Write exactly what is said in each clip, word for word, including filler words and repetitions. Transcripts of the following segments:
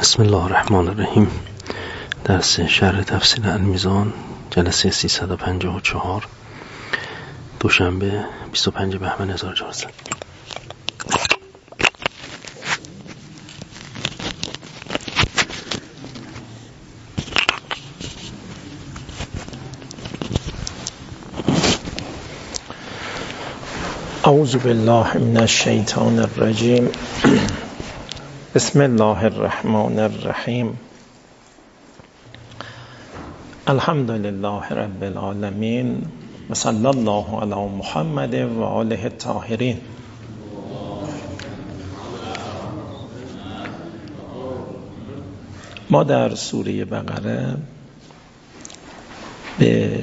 بسم الله الرحمن الرحیم. درس شرح تفسیر المیزان، جلسه سیصد و پنجاه و چهار، دوشنبه بیست و پنج بهمن هزار و چهارصد. اعوذ بالله من الشیطان الرجیم. بسم الله الرحمن الرحیم. الحمد لله رب العالمین و صلی الله علی محمد و آله الطاهرین. ما در سوره بقره به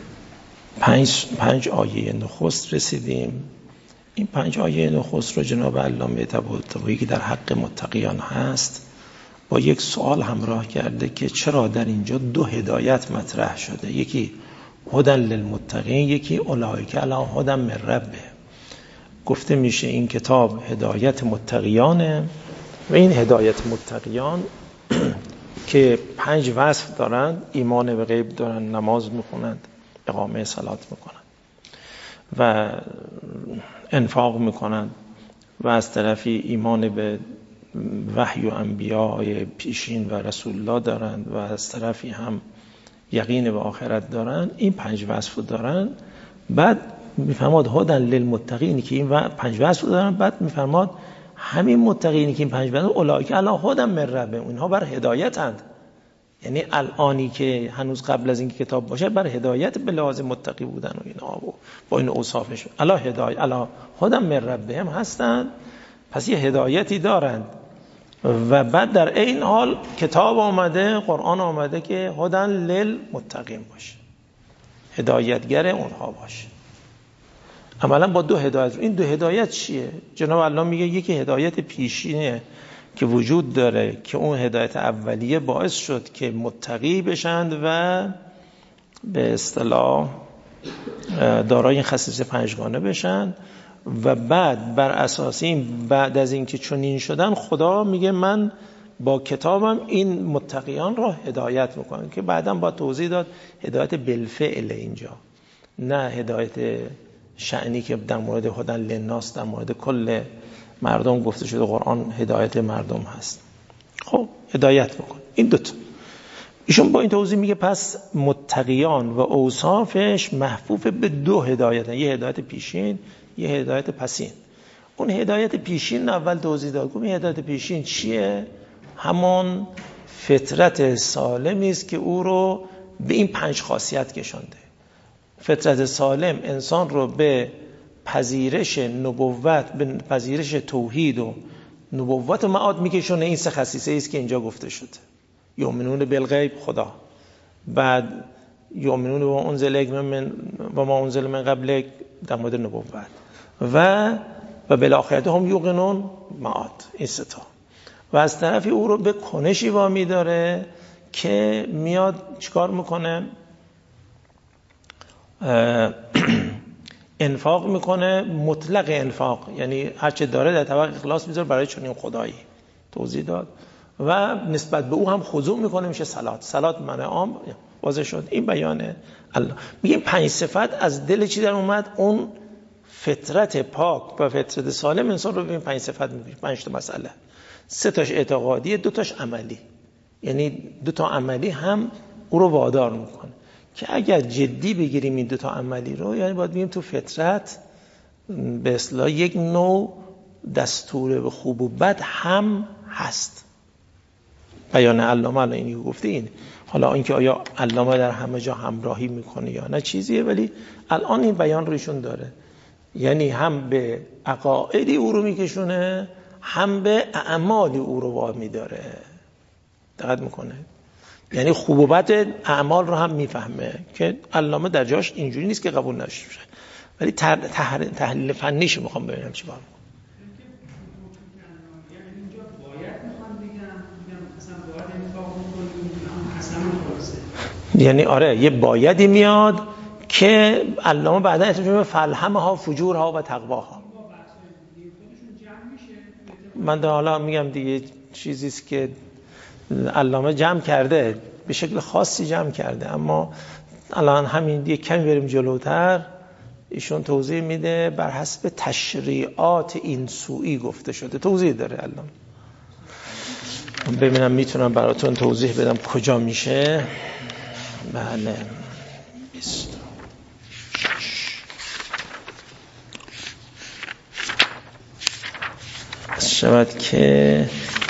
پنج, پنج آیه نخست رسیدیم. این پنج آیه نخست رو جناب علامه طباطبایی که در حق متقیان هست با یک سوال همراه کرده که چرا در اینجا دو هدایت مطرح شده، یکی هدی للمتقین، یکی اولئک علی هدی من ربهم. گفته میشه این کتاب هدایت متقیانه و این هدایت متقیان که پنج وصف دارند: ایمان به غیب دارن، نماز میخونند، اقامه صلات میکنند و انفاق میکنند و از طرفی ایمان به وحی و انبیاء پیشین و رسول الله دارند و از طرفی هم یقین به آخرت دارند. این پنج وصف دارند. بعد میفرماد هدی للمتقین که این پنج وصف دارند. بعد میفرماد همین متقینی که این پنج وصف اولئک علی هدی من ربهم، اینها بر هدایتند. یعنی الانی که هنوز قبل از اینکه کتاب باشه بر هدایت به لحاظ متقی بودن و اینا و با این اوصافش الی هدایت الی هدی من ربهم هستند. پس یه هدایتی دارند و بعد در این حال کتاب آمده، قرآن آمده که هدی للمتقین باشه، هدایتگر اونها باشه. عملا با دو هدایت. این دو هدایت چیه؟ جناب الله میگه یکی هدایت پیشینه که وجود داره که اون هدایت اولیه باعث شد که متقی بشند و به اصطلاح دارای این خصیصه پنجگانه بشند و بعد بر اساس این بعد از اینکه چنین شدن خدا میگه من با کتابم این متقیان را هدایت میکنم، که بعداً با توضیح داد هدایت بالفعل اینجا، نه هدایت شأنی که در مورد هدی للناس در مورد کل مردم گفته شده. قرآن هدایت مردم هست. خب هدایت بکن. این دوتا ایشون با این توضیح میگه پس متقیان و اوصافش محفوف به دو هدایت، یه هدایت پیشین یه هدایت پسین. اون هدایت پیشین اول توضیح داد. اون هدایت پیشین چیه؟ همون فطرت سالمی است که او رو به این پنج خاصیت کشانده. فطرت سالم انسان رو به پذیرش نبوت، به پذیرش توحید و نبوت و معاد میکشونه. این سه خصیصه است که اینجا گفته شده: یؤمنون بالغیب، خدا، بعد یؤمنون و انزل الیک من و ما انزل من قبلک در مورد نبوت، و و بالآخرت هم یوقنون، معاد. این سه تا. و از طرفی او رو به کنشی وامی داره که میاد چیکار میکنه؟ انفاق میکنه، مطلق انفاق، یعنی هر چه داره در طبق اخلاص میذاره برای چنین خدایی. توضیح داد. و نسبت به او هم خضوع میکنه، میشه صلات. صلات معنی عام واضح شد. این بیانه الله. میگیم پنج صفت از دل چی در اومد؟ اون فطرت پاک و فطرت سالم انسان رو به این پنج صفت میگیم. پنج تا مسئله، سه تاش اعتقادی، دو تاش عملی. یعنی دو تا عملی هم او رو وادار میکنه که اگر جدی بگیریم این دو تا عملی رو، یعنی باید بگیم تو فطرت به اصطلاح یک نوع دستور به خوب و بد هم هست. بیان علامه الان اینی گفته این. حالا اینکه آیا علامه در همه جا همراهی میکنه یا نه چیزیه، ولی الان این بیان روشون داره. یعنی هم به عقایدی او رو میکشونه، هم به اعمالی او رو وامی داره. دقت میکنه؟ یعنی خوب و بد اعمال رو هم میفهمه که علامه در جاش اینجوری نیست که قبول نشه، ولی تحلیل فنیش میخوام ببینم چی کار میکنه. یعنی آره یه بایدی میاد که علامه بعدا اسمش به فلهمها فجورها و تقواها. من در حالا میگم دیگه چیزیست که علامه جمع کرده، به شکل خاصی جمع کرده، اما الان همین یک کمی بریم جلوتر ایشون توضیح میده بر حسب تشریعات این سوئی گفته شده. توضیح داره علامه. ببینم میتونم براتون توضیح بدم کجا میشه. بله بیست شود که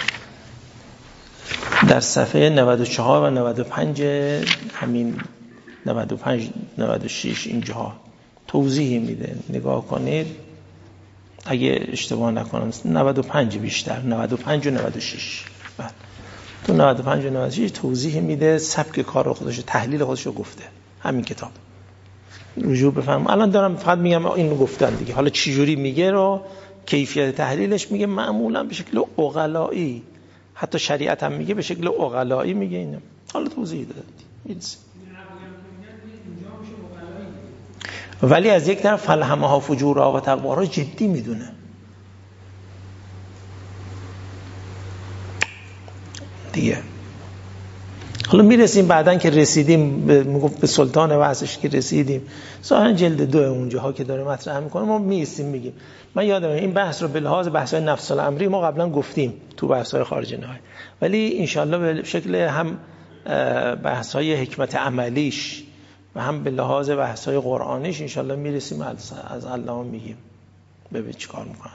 در صفحه نود و چهار و نود و پنج همین نود و پنج نود و شش اینجا توضیح میده، نگاه کنید اگه اشتباه نکنم نود و پنج بیشتر، نود و پنج و نود و شش. بله تو نود و پنج و نود و شش توضیح میده، سبک کار خودش، تحلیل خودش رو گفته همین کتاب. رجوع بفهم. الان دارم فقط میگم اینو گفتن دیگه، حالا چی جوری میگه رو کیفیت تحلیلش میگه معمولا به شکل عقلایی، حتی شریعت هم میگه به شکل عقلایی میگه اینو. حالا توضیح دادم میرسه. ولی از یک طرف فلهمها فجورها و تقواها رو جدی میدونه. دیگه حالا میرسیم بعدن که رسیدیم به میگفت به سلطان وحسش که رسیدیم، ظاهرا جلد دو اونجاها که داره مطرح میکنه ما میستیم میگیم. من یادم این بحث رو به لحاظ بحث‌های نفس الامری ما قبلا گفتیم تو بحث‌های خارج نهایی، ولی انشالله به شکل هم بحث‌های حکمت عملیش و هم به لحاظ بحث‌های قرآنیش انشالله میرسیم از از الله میگیم ببین چیکار میکنه.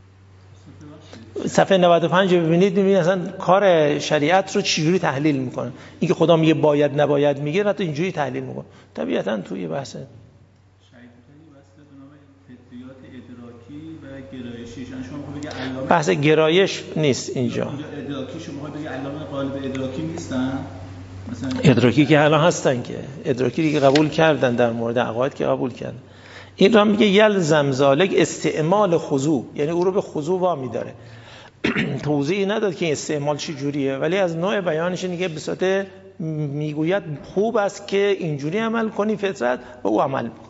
صفحه نود و پنج ببینید، ببینید اصلا کار شریعت رو چجوری تحلیل میکنه. اینکه خدا میگه باید نباید میگه حتی اینجوری تحلیل میکنه. طبیعتا توی بحث شریعتی واسه به نام فطریات ادراکی و گرایشی، شما میخواد بگه علامه بحث گرایش نیست اینجا. اینجا ادراکی شما میخواد بگه علامه قالب ادراکی نیستن؟ مثلا ادراکی که الان هستن که ادراکی که قبول کردن در مورد عقاید که قبول کردن. این را میگه یلزم ذالک استعمال خضوع، یعنی او رو به خضوع وامی داره. توضیحی نداد که این استعمال چی جوریه، ولی از نوع بیانش دیگه به صورت میگوید خوب است که اینجوری عمل کنی فطرت و او عمل بکن.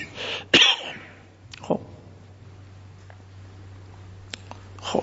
خب خب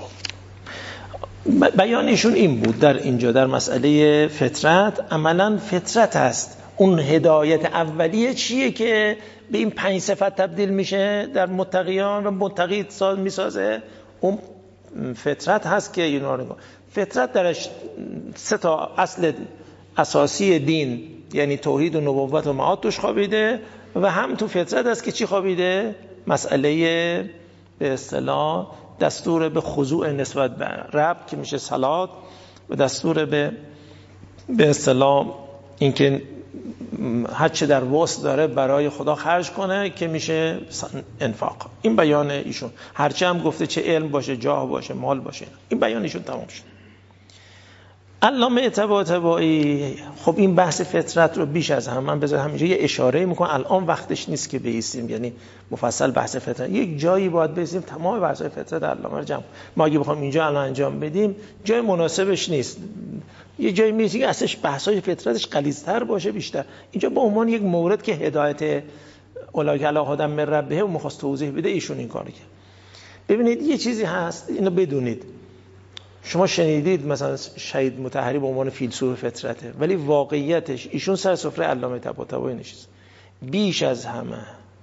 بیانشون این بود در اینجا در مسئله فطرت. عملا فطرت است اون هدایت اولیه چیه که به این پنج صفت تبدیل میشه در متقیان و متقی میسازه. اون فطرت هست که اینا رو فطرت درش سه تا اصل اساسی دین یعنی توحید و نبوت و معاد توش خوابیده و هم تو فطرت هست که چی خوابیده؟ مسئله به اصطلاح دستور به خضوع نسبت به رب که میشه صلات و دستور به به اصطلاح اینکه هر چه در وسع داره برای خدا خرج کنه که میشه انفاق. این بیان ایشون، هرچه هم گفته چه علم باشه، جاه باشه، مال باشه، این بیان ایشون تمام شد. علامه طباطبایی خب این بحث فطرت رو بیش از هم من بذار همینجا یه اشاره میکنم. الان وقتش نیست که بایستیم یعنی مفصل بحث فطرت، یک جایی باید بایستیم تمام بحث‌های فطرت علامه رو جمع. ما اگه بخوام اینجا الان انجام بدیم جای مناسبش نیست. یه جایی میشه که اصلش بحث‌های فطرتش غلیظ‌تر باشه بیشتر. اینجا به عنوان یک مورد که هدایت اولئک علی هدی من ربهم می‌خواست توضیح بده ایشون این کارو کرد. ببینید یه چیزی هست اینو بدونید. شما شنیدید مثلا شهید مطهری به عنوان فیلسوف فطرته، ولی واقعیتش ایشون سر سفره علامه طباطبایی نشست. بیش از همه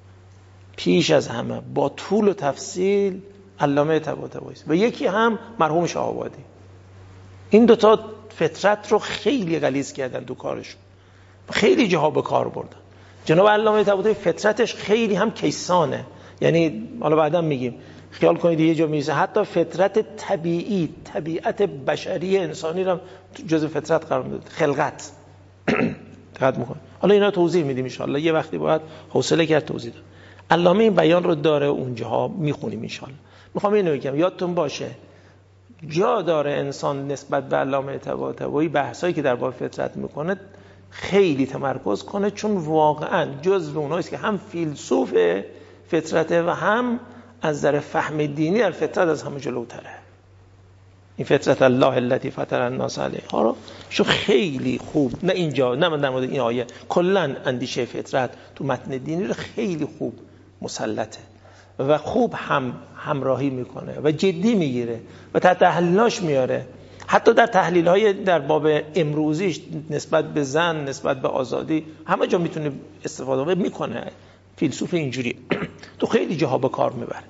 پیش از همه با طول و تفصیل علامه طباطبایی و یکی هم مرحوم شاه‌آبادی. این دوتا فطرت رو خیلی غلیظ کردن تو کارشون، خیلی جاها به کار بردن. جناب علامه طباطبایی فطرتش خیلی هم کیسانه، یعنی حالا بعداً میگیم. خیال کنید یه جا میرسه حتی فطرت طبیعی، طبیعت بشری انسانی رو جزء فطرت قرار میده، خلقت. دقت میکنه. حالا اینا توضیح میدیم ان شاءالله، یه وقتی باید حوصله کرد توضیح داد. علامه این بیان رو داره اونجاها میخونیم ان شاءالله. میخوام اینو بگم یادتون باشه جا داره انسان نسبت به علامه طباطبایی بحثایی که در باب فطرت میکنه خیلی تمرکز کنه، چون واقعا جزء اونایی است که هم فیلسوف فطرته و هم از نظر فهم دینی در فطرت از همه جلوتره. این فطرت الله التي فطر الناس علیها رو شو خیلی خوب، نه اینجا نه من در مورد این آیه، کلا اندیشه فطرت تو متن دینی رو خیلی خوب مسلطه و خوب هم همراهی میکنه و جدی میگیره و تحت تحلیلاش میاره. حتی در تحلیل های در باب امروزیش نسبت به زن، نسبت به آزادی، همه جا میتونه استفاده میکنه. فیلسوف اینجوری تو خیلی جاها به کار میبره.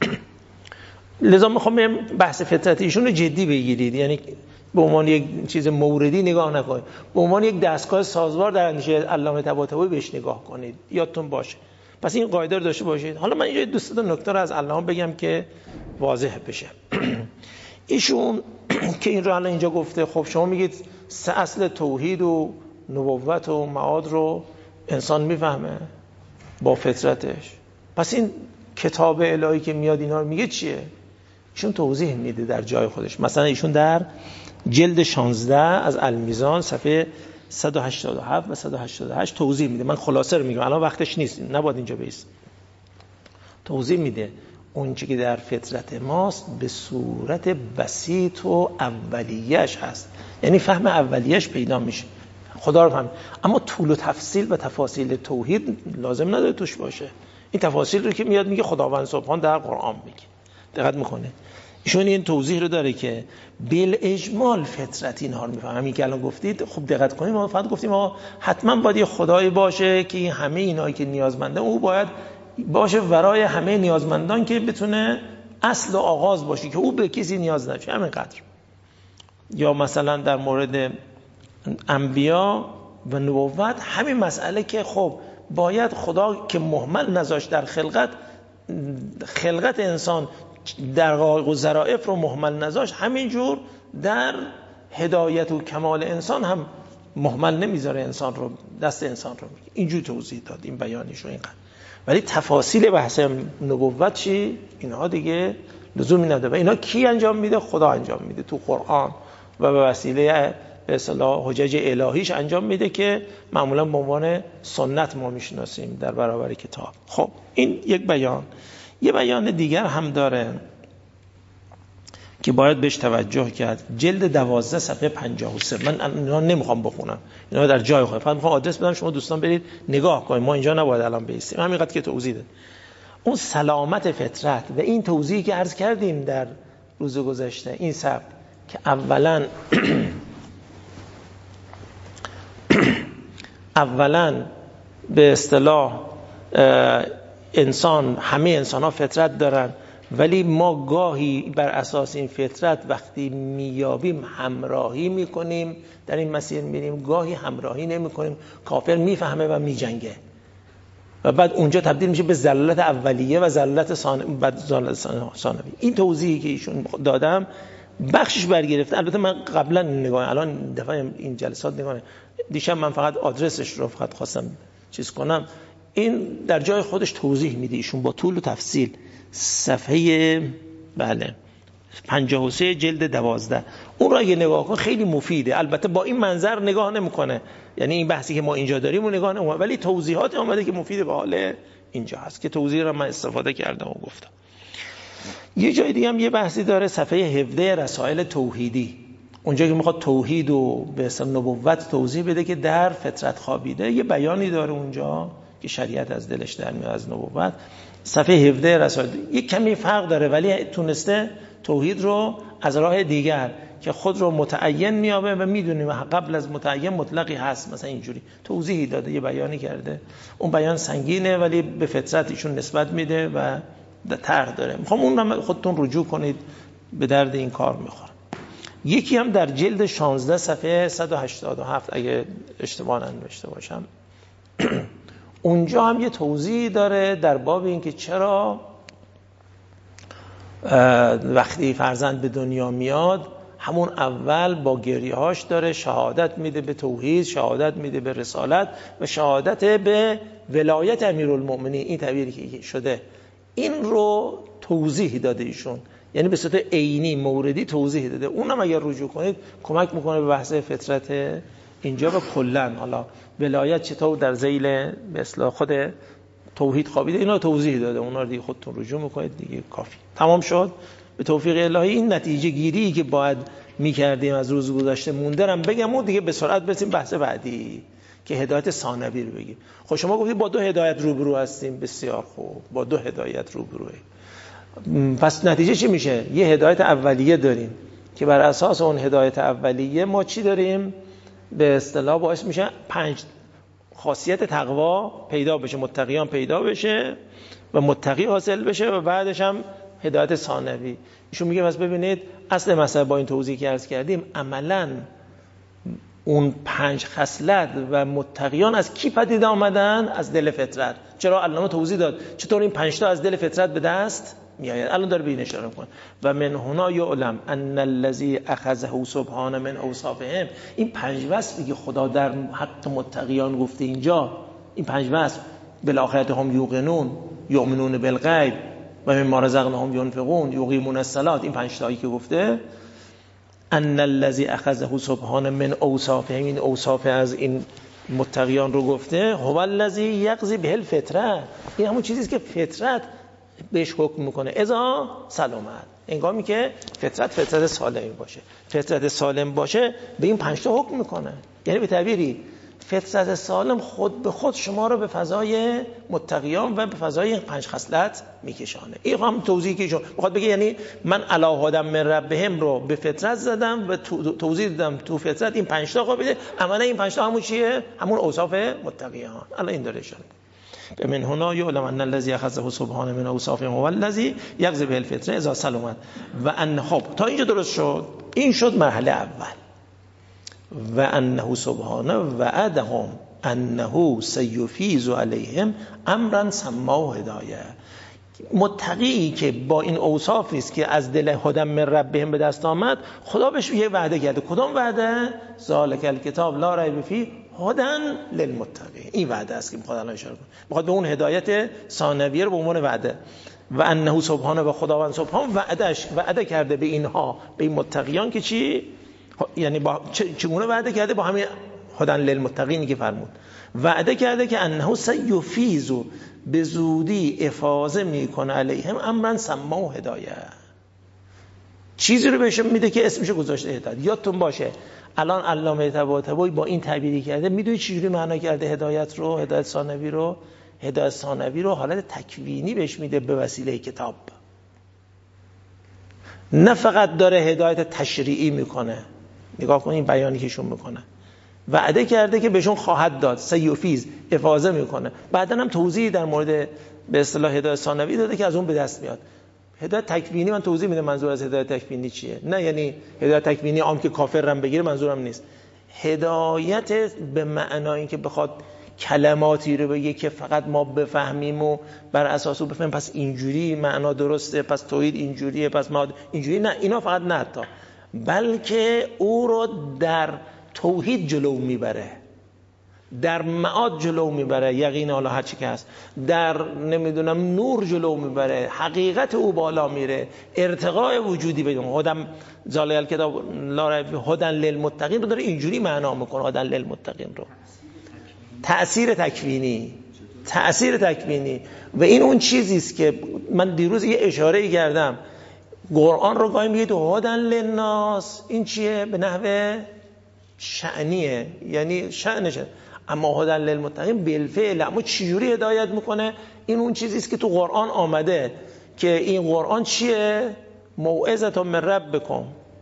لذا میخوام بحث فطرت ایشون رو جدی بگیرید، یعنی به عنوان یک چیز موردی نگاه نکنید، به عنوان یک دستگاه سازوار در اندیشه علامه طباطبایی بهش نگاه کنید، یادتون باشه. پس این قاعده رو داشته باشید. حالا من اینجا دوست دارم نکته رو از علامه بگم که واضح بشه. ایشون که این رو الان اینجا گفته، خب شما میگید سه اصل توحید و نبوت و معاد رو انسان میفهمه با فطرتش. پس این کتاب الهی که میاد اینا رو میگه چیه؟ ایشون توضیح میده در جای خودش. مثلا ایشون در جلد شانزده از المیزان صفحه صد و هشتاد و هفت و صد و هشتاد و هشت توضیح میده. من خلاصه رو میگم، الان وقتش نیست، نباید اینجا بیست. توضیح میده اون چیزی که در فطرت ماست به صورت بسیط و اولیه‌اش هست، یعنی فهم اولیه‌اش پیدا میشه، خدا رو فهم. اما طول و تفصیل و تفاصیل توحید لازم نداره توش باشه. این تفاصیل رو که میاد میگه خداوند سبحان در قرآن میگه. دقت میکنه ایشون این توضیح رو داره که بالاجمال فطرت اینها رو میفهمه. همین که الان گفتید خوب دقت کنید، ما فقط گفتیم ما حتما باید یه خدایی باشه که همه اینایی که نیازمنده او باید باشه ورای همه نیازمندان که بتونه اصل و آغاز باشه، که او به کسی نیاز نشه، همینقدر. یا مثلا در مورد انبیا و نبوت همین مسئله که خب باید خدا که مهمل نذاشت در خلقت خلقت انسان در غایق و ظرائف رو مهمل نذاشت، همینجور در هدایت و کمال انسان هم مهمل نمیذاره انسان رو، دست انسان رو میگه. اینجور توضیح داد این بیانیش رو اینقدر. ولی تفاصیل بحث نبوت چی؟ اینها دیگه لزومی نداره. و اینا کی انجام میده؟ خدا انجام میده تو قرآن و به وسیله به اصطلاح حجج الهیش انجام میده که معمولا به عنوان سنت ما میشناسیم در برابر کتاب. خب این یک بیان. یه بیان دیگر هم داره که باید بهش توجه کرد. جلد دوازده صفحه پنجاه و سه. من اینا نمیخوام بخونم، اینا در جای خودم، فقط میخوام آدرس بدم شما دوستان برید نگاه کنید. ما اینجا نباید الان بیستیم، همینقدر که توضیح داد. اون سلامت فطرت و این توضیحی که عرض کردیم در روز گذشته، این سبک که اولا اولا به اصطلاح انسان، همه انسان ها فطرت دارن، ولی ما گاهی بر اساس این فطرت وقتی میابیم همراهی میکنیم، در این مسیر میریم، گاهی همراهی نمیکنیم، کافر میفهمه و میجنگه و بعد اونجا تبدیل میشه به ضلالت اولیه و ضلالت ثانویه. ثانوی. این توضیحی که ایشون دادم بخشش برگرفته. البته من قبلا نگاه، الان دفعه این جلسات نگاه، دیشب من فقط آدرسش رو فقط خواستم چیز کنم. این در جای خودش توضیح میده ایشون با طول و تفصیل. صفحه بله پنجاه و سه جلد دوازده. اون را اگه نگاه کن خیلی مفیده. البته با این منظر نگاه نمیکنه، یعنی این بحثی که ما اینجا داریم اون نگاه نمیکنه، ولی توضیحات اومده که مفیده به حال اینجا هست که توضیح را من استفاده کردم و گفتم. یه جای دیگه هم یه بحثی داره، صفحه هفده رسائل توحیدی، اونجا که میخواد توحید و به اصطلاح نبوت توضیح بده که در فطرت خوابیده. یه بیانی داره اونجا که شریعت از دلش در میاد از نبوت. صفحه هفده رسائل یک کمی فرق داره، ولی تونسته توحید رو از راه دیگر که خود رو متعین میابه و میدونیم قبل از متعین مطلقی هست، مثلا اینجوری توضیحی داده، یه بیانی کرده. اون بیان سنگینه ولی به فطرت ایشون نسبت میده و طرح داره. میخوام اون رو خودتون رجوع کنید، به درد این کار میخوره. یکی هم در جلد شانزده صفحه صد و هشتاد و هفت اگه اشتباه ننوشته باشم اونجا هم یه توضیح داره در باب این که چرا وقتی فرزند به دنیا میاد همون اول با گریهاش داره شهادت میده به توحید، شهادت میده به رسالت و شهادت به ولایت امیرالمؤمنین. این تعبیری که شده این رو توضیح داده ایشون، یعنی به صورت عینی موردی توضیح داده. اونم اگر رجوع کنید کمک میکنه به بحث فطرت اینجا و کلا حالا ولایت چطور در ذیل به اصطلاح خود توحید خوابیده، اینا توضیح داده. اونا رو دیگه خودتون رجوع میکنید دیگه، کافی. تمام شد. به توفیق الهی این نتیجه گیری که باید میکردیم از روز گذشته مونده رم بگم و دیگه به سرعت برسیم بحث بعدی که هدایت ثانوی رو بگیم. خب شما گفتید با دو هدایت روبرو هستیم، بسیار خوب، با دو هدایت روبرویم. پس نتیجه چی میشه؟ یه هدایت اولیه داریم که بر اساس اون هدایت اولیه ما چی داریم؟ به اصطلاح باعث میشه پنج خاصیت تقوا پیدا بشه، متقیان پیدا بشه و متقی حاصل بشه و بعدش هم هدایت ثانوی. ایشون میگه پس ببینید اصل مسئله با این توضیحی که عرض کردیم عملاً اون پنج خصلت و متقیان از کی پدید آمدن؟ از دل فطرت. چرا؟ علامه توضیح داد چطور این پنج تا از دل فطرت به دست میآید. الان داره به این اشاره میکنه و من هنا یعلم ان الذی اخذه سبحانه من اوصافهم. این پنج وصفی که خدا در حق متقیان گفته اینجا، این پنج وصف بالآخرة هم یوقنون، یؤمنون بالغیب و مما رزقناهم ينفقون، یقیمون الصلاة، این پنج تایی که گفته ان الذی اخذه سبحانه من اوصافهم، این اوصاف از این متقیان رو گفته، هو الذی یقضی به الفطره، این همون چیزیست که فطرت بهش حکم میکنه. اذا سلامت، انگامی که فطرت فطرت سالمی باشه، فطرت سالم باشه به این پنج تا حکم میکنه. یعنی به تعبیری فطرت سالم خود به خود شما رو به فضای متقیان و به فضای پنج خصلت میکشانه. این هم توضیحی که ایشون میخواد بگه، یعنی من علی هدی من ربهم رو به فطرت زدم و توضیح دادم تو فطرت این پنج تا قابله. عملا این پنج تا همون چیه؟ همون اوصاف متقیان. الان این داره اشاره من هنا یعلم ان الذی اخذه سبحانه من اوصافه هو الذی یقضی به الفطره اذا سلمت و ان. خب تا اینجا درست شد. این شد مرحله اول. و انه سبحانه وعدهم انه سیفیض علیهم امرا سماه هدایه. متقی که با این اوصافی است که از دل هدی من ربهم به دست آمد، خدا بهش یه وعده کرده. کدام وعده؟ ذالک الکتاب لا ریب فیه هدی للمتقین. این وعده است که میخواد الان اشاره کنه، میخواد به اون هدایت ثانویه رو به عنوان وعده. و انه سبحانه و خداوند سبحان وعدهش وعده کرده به اینها، به این متقیان که چی؟ یعنی با چگونه وعده کرده؟ با همین هدی للمتقینی که فرمود وعده کرده که انه سیفیض، به زودی افاضه میکنه علیهم امرا سماه هدایه، چیزی رو بهشون میده که اسمش گذاشته هدایت. یادتون باشه الان علامه طباطبایی با این تعبیری کرده، میدونی چجوری معنا کرده هدایت رو؟ هدایت ثانوی رو هدایت ثانوی رو حالت تکوینی بهش میده به وسیله کتاب. نه فقط داره هدایت تشریعی میکنه. نگاه کن این بیانی که ایشون میکنه، وعده کرده که بهشون خواهد داد، سیفیض افاضه میکنه. بعدن هم توضیحی در مورد به اصطلاح هدایت ثانوی داده که از اون به دست میاد. هدایت تکوینی من توضیح میده منظور از هدایت تکوینی چیه. نه یعنی هدایت تکوینی عام که کافر رم بگیره منظورم نیست. هدایت به معنای این که بخواد کلماتی رو بگه که فقط ما بفهمیم و بر اساس اون بفهمیم پس اینجوری معنا درسته، پس توحید اینجوریه، پس ما اینجوری. نه، اینا فقط نه تا، بلکه او رو در توحید جلو میبره، در معاد جلو میبره، یقین حالا هر چی که هست، در نمیدونم نور جلو میبره، حقیقت او بالا میره، ارتقاء وجودی بدون هدم ذالک الکتاب لا ریب هدی للمتقین رو داره اینجوری معنا میکنه. هدی للمتقین رو تأثیر تکوینی، تأثیر تکوینی. و این اون چیزی است که من دیروز یه اشاره‌ای کردم. قرآن رو گاهی میگه هدی للناس، این چیه؟ به نحو شأنیه، یعنی شأنشه. اما هدی للمتقین بالفعل، اما چجوری هدایت میکنه؟ این اون چیزی است که تو قرآن آمده که این قرآن چیه؟ موعظة من ربکم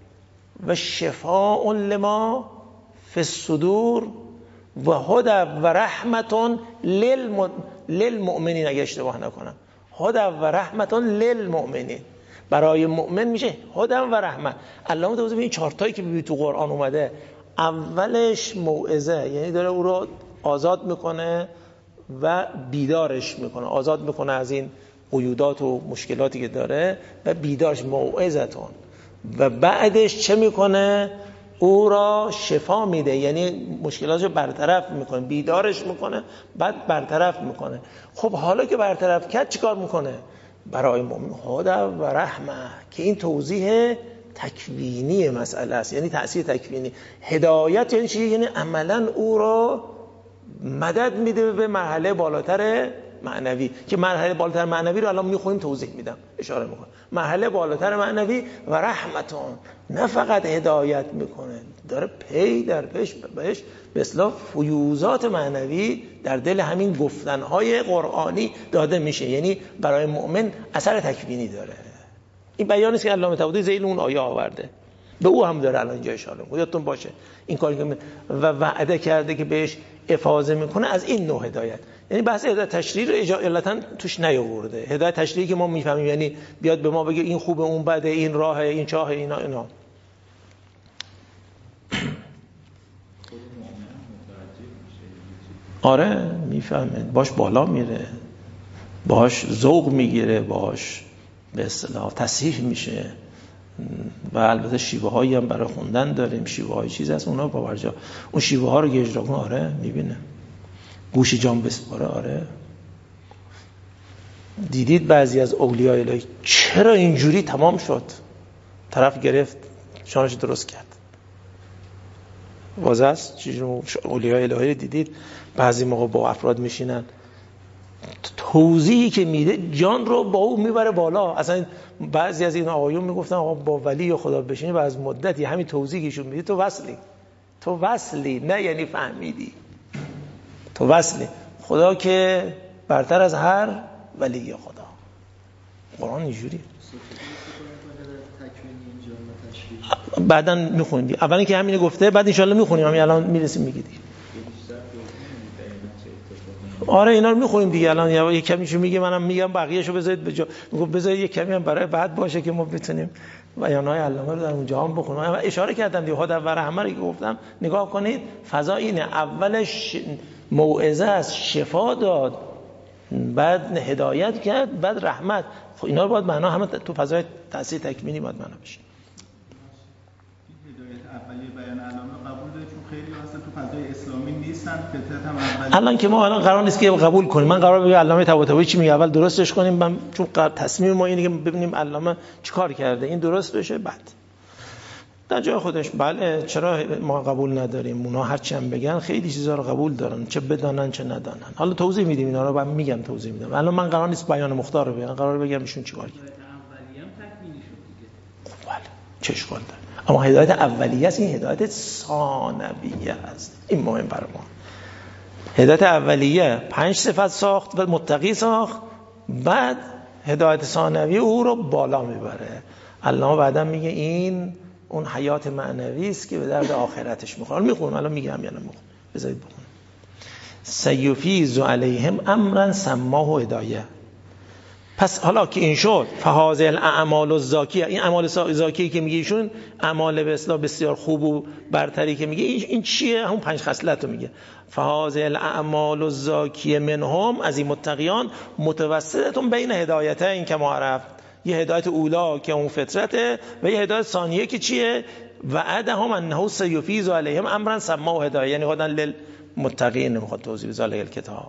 و شفاء لما فی الصدور و هدی و رحمة للم... للمؤمنین. اگه اشتباه نکنم هدی و رحمة للمؤمنین، برای مؤمن میشه هدی و رحمت. علامه طباطبایی این چهار تایی که تو قرآن اومده، اولش موعظه، یعنی داره او رو آزاد میکنه و بیدارش میکنه، آزاد میکنه از این قیودات و مشکلاتی که داره و بیدارش، موعظتون. و بعدش چه میکنه؟ او را شفا میده، یعنی مشکلاتشو برطرف میکنه، بیدارش میکنه، بعد برطرف میکنه. خب حالا که برطرف کرد چیکار میکنه؟ برای مؤمن هدی و رحمه، که این توضیح تکوینی مسئله است، یعنی تأثیر تکوینی. هدایت یعنی چی؟ یعنی عملا او رو مدد میده به مرحله بالاتر معنوی، که مرحله بالاتر معنوی رو الان میخونیم توضیح میدم، اشاره میکنم. مرحله بالاتر معنوی و رحمتون، نه فقط هدایت میکنه، داره پی در پیش بهش به اصطلاح فیوزات معنوی در دل همین گفتنهای قرآنی داده میشه، یعنی برای مؤمن اثر تکوینی داره. این بیانی است که علامه طباطبایی ذیل اون آیه آورده. به او هم داره الان اینجا اشاره میکنه. یادتون باشه این کاری که و وعده کرده که بهش افاضه میکنه از این نوع هدایت، یعنی بحث هدایت تشریعی رو علتا توش نیاورده. هدایت تشریعی که ما میفهمیم یعنی بیاد به ما بگه این خوبه اون بده، این راهه این چاهه، اینا اینا آره میفهمه، باش بالا میره، باش ذوق میگیره، باش به اصطلاح تصحیح میشه و البته شیوه هایی هم برای خوندن داریم، شیوه های چیز هست اونا باورجا اون شیوه ها رو که اجرا کنه آره میبینه، گوش جان بسپاره. آره دیدید بعضی از اولیاء الهی چرا اینجوری تمام شد، طرف گرفت شانش درست کرد. واضح است چیزی اولیاء الهی دیدید بعضی موقع با افراد میشینن توضیحی که میده جان رو با او میبره بالا. اصلا بعضی از این آقایون میگفتن آقا با ولی یا خدا بشینی و از مدتی همین توضیحیشون میدی تو وصلی، تو وصلی، نه یعنی فهمیدی، تو وصلی. خدا که برتر از هر ولی یا خدا. قرآن اینجوری. بعداً میخونیم، اولی که همینو گفته بعد انشالله میخونیم، همین الان میرسیم میگید. آره اینا رو میخونیم دیگه الان، یا یک کمیشو میگه منم میگم بقیه‌شو بذارید به جا، میگم بذارید یک کمی هم برای بعد باشه که ما بتونیم بیانهای علامه رو در اونجا هم بخونیم. من اشاره کردم دیگه خودم ور همه رو که گفتم نگاه کنید، فضا اینه، اولش موعظه است، شفا داد، بعد هدایت کرد، بعد رحمت. خب اینا رو باید معنا همه تو فضای تاثیر تکمیلی باید معنا بشه. اولیه بیان علامه قبول دارید چون خیلی اصلا تو فضای اسلامی نیستن، فطرت هم اولیه. الان که ما الان قرار نیست که قبول کنیم، من قرار بگم علامه طباطبایی چی میگه اول درستش کنیم، من چون تصمیم ما اینه که ببینیم علامه چیکار کرده این درست بشه، بعد در جای خودش بله چرا ما قبول نداریم، اونا هر چی هم بگن خیلی چیزا رو قبول دارن، چه بدانن چه ندانن. حالا توضیح میدیم اینا رو، بعد میگم توضیح میدم. الان من قرار نیست بیان مختار رو بگم، قرار بگم ایشون چیکار کرد. اولیه هم تکمیلی شد دیگه. خب بله چه اشکال داره، اما هدایت اولیه است، این هدایت ثانویه است، این مهم برای ما. هدایت اولیه پنج صفت ساخت و متقی ساخت، بعد هدایت ثانویه او رو بالا میبره. علامه بعدا میگه این اون حیات معنوی است که به درد آخرتش میخوره. میخونم الان میگم یعنی میخونم بذارید بخونم. سیفیز علیهم امرا سماه هدایه. پس حالا که این شد فهذه الاعمال الزاکیه، این اعمال زاکیه که میگه ایشون اعمال به اصطلاح بسیار خوب و برتری که میگه این چیه، همون پنج خصلت رو میگه. فهذه الاعمال الزاکیه منهم، از این متقیان، متوسطتون بین هدایتین که ما عرفت، یه هدایت اولا که اون فطرته و یه هدایت ثانیه که چیه، وعدهم انه سیفیز علیهم امرا سماه هدایه، یعنی خدان للمتقین نمیخواد توضیح بذاره الکتاب.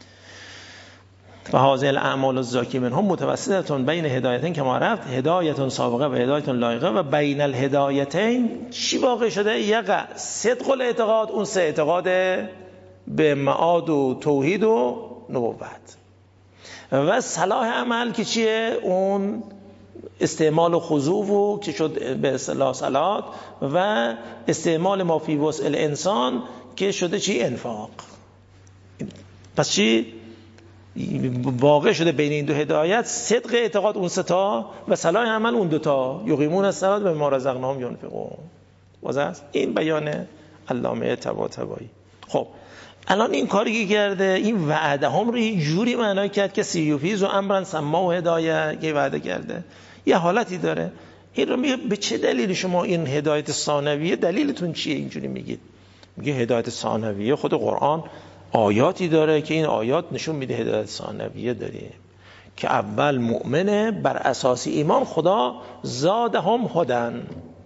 فهذه الاعمال الزاکیه منهم متوسطتون بین هدایتین که ما عرفت، هدایت سابقه و هدایت لایقه، و بین الهدایتین چی واقع شده؟ یقع صدق الاعتقاد، اون سه اعتقاد به معاد و توحید و نبوت، و صلاح عمل که چیه، اون استعمال خضوع و که شد به اصطلاح صلات، و استعمال ما فی وسع الانسان که شده چی، انفاق. پس چی واقع شده بین این دو هدایت؟ صدق اعتقاد اون سه تا و صلاح عمل اون دو تا، یقیمون الصلاة و مما رزقناهم ينفقون. واضح است این بیان علامه طباطبایی. خب الان این کاری که کرده، این وعده هم رو یه جوری معنی کرد که سیوفیز و امرن سما و هدایه که وعده کرده، یه حالتی داره. این رو میگه به چه دلیل شما این هدایت ثانویه دلیلتون چیه اینجوری میگید؟ میگه هدایت ثانویه خود قرآن آیاتی داره که این آیات نشون میده هدایت ثانویه داریم که اول مؤمنه، بر اساس ایمان خدا زادهم هدن،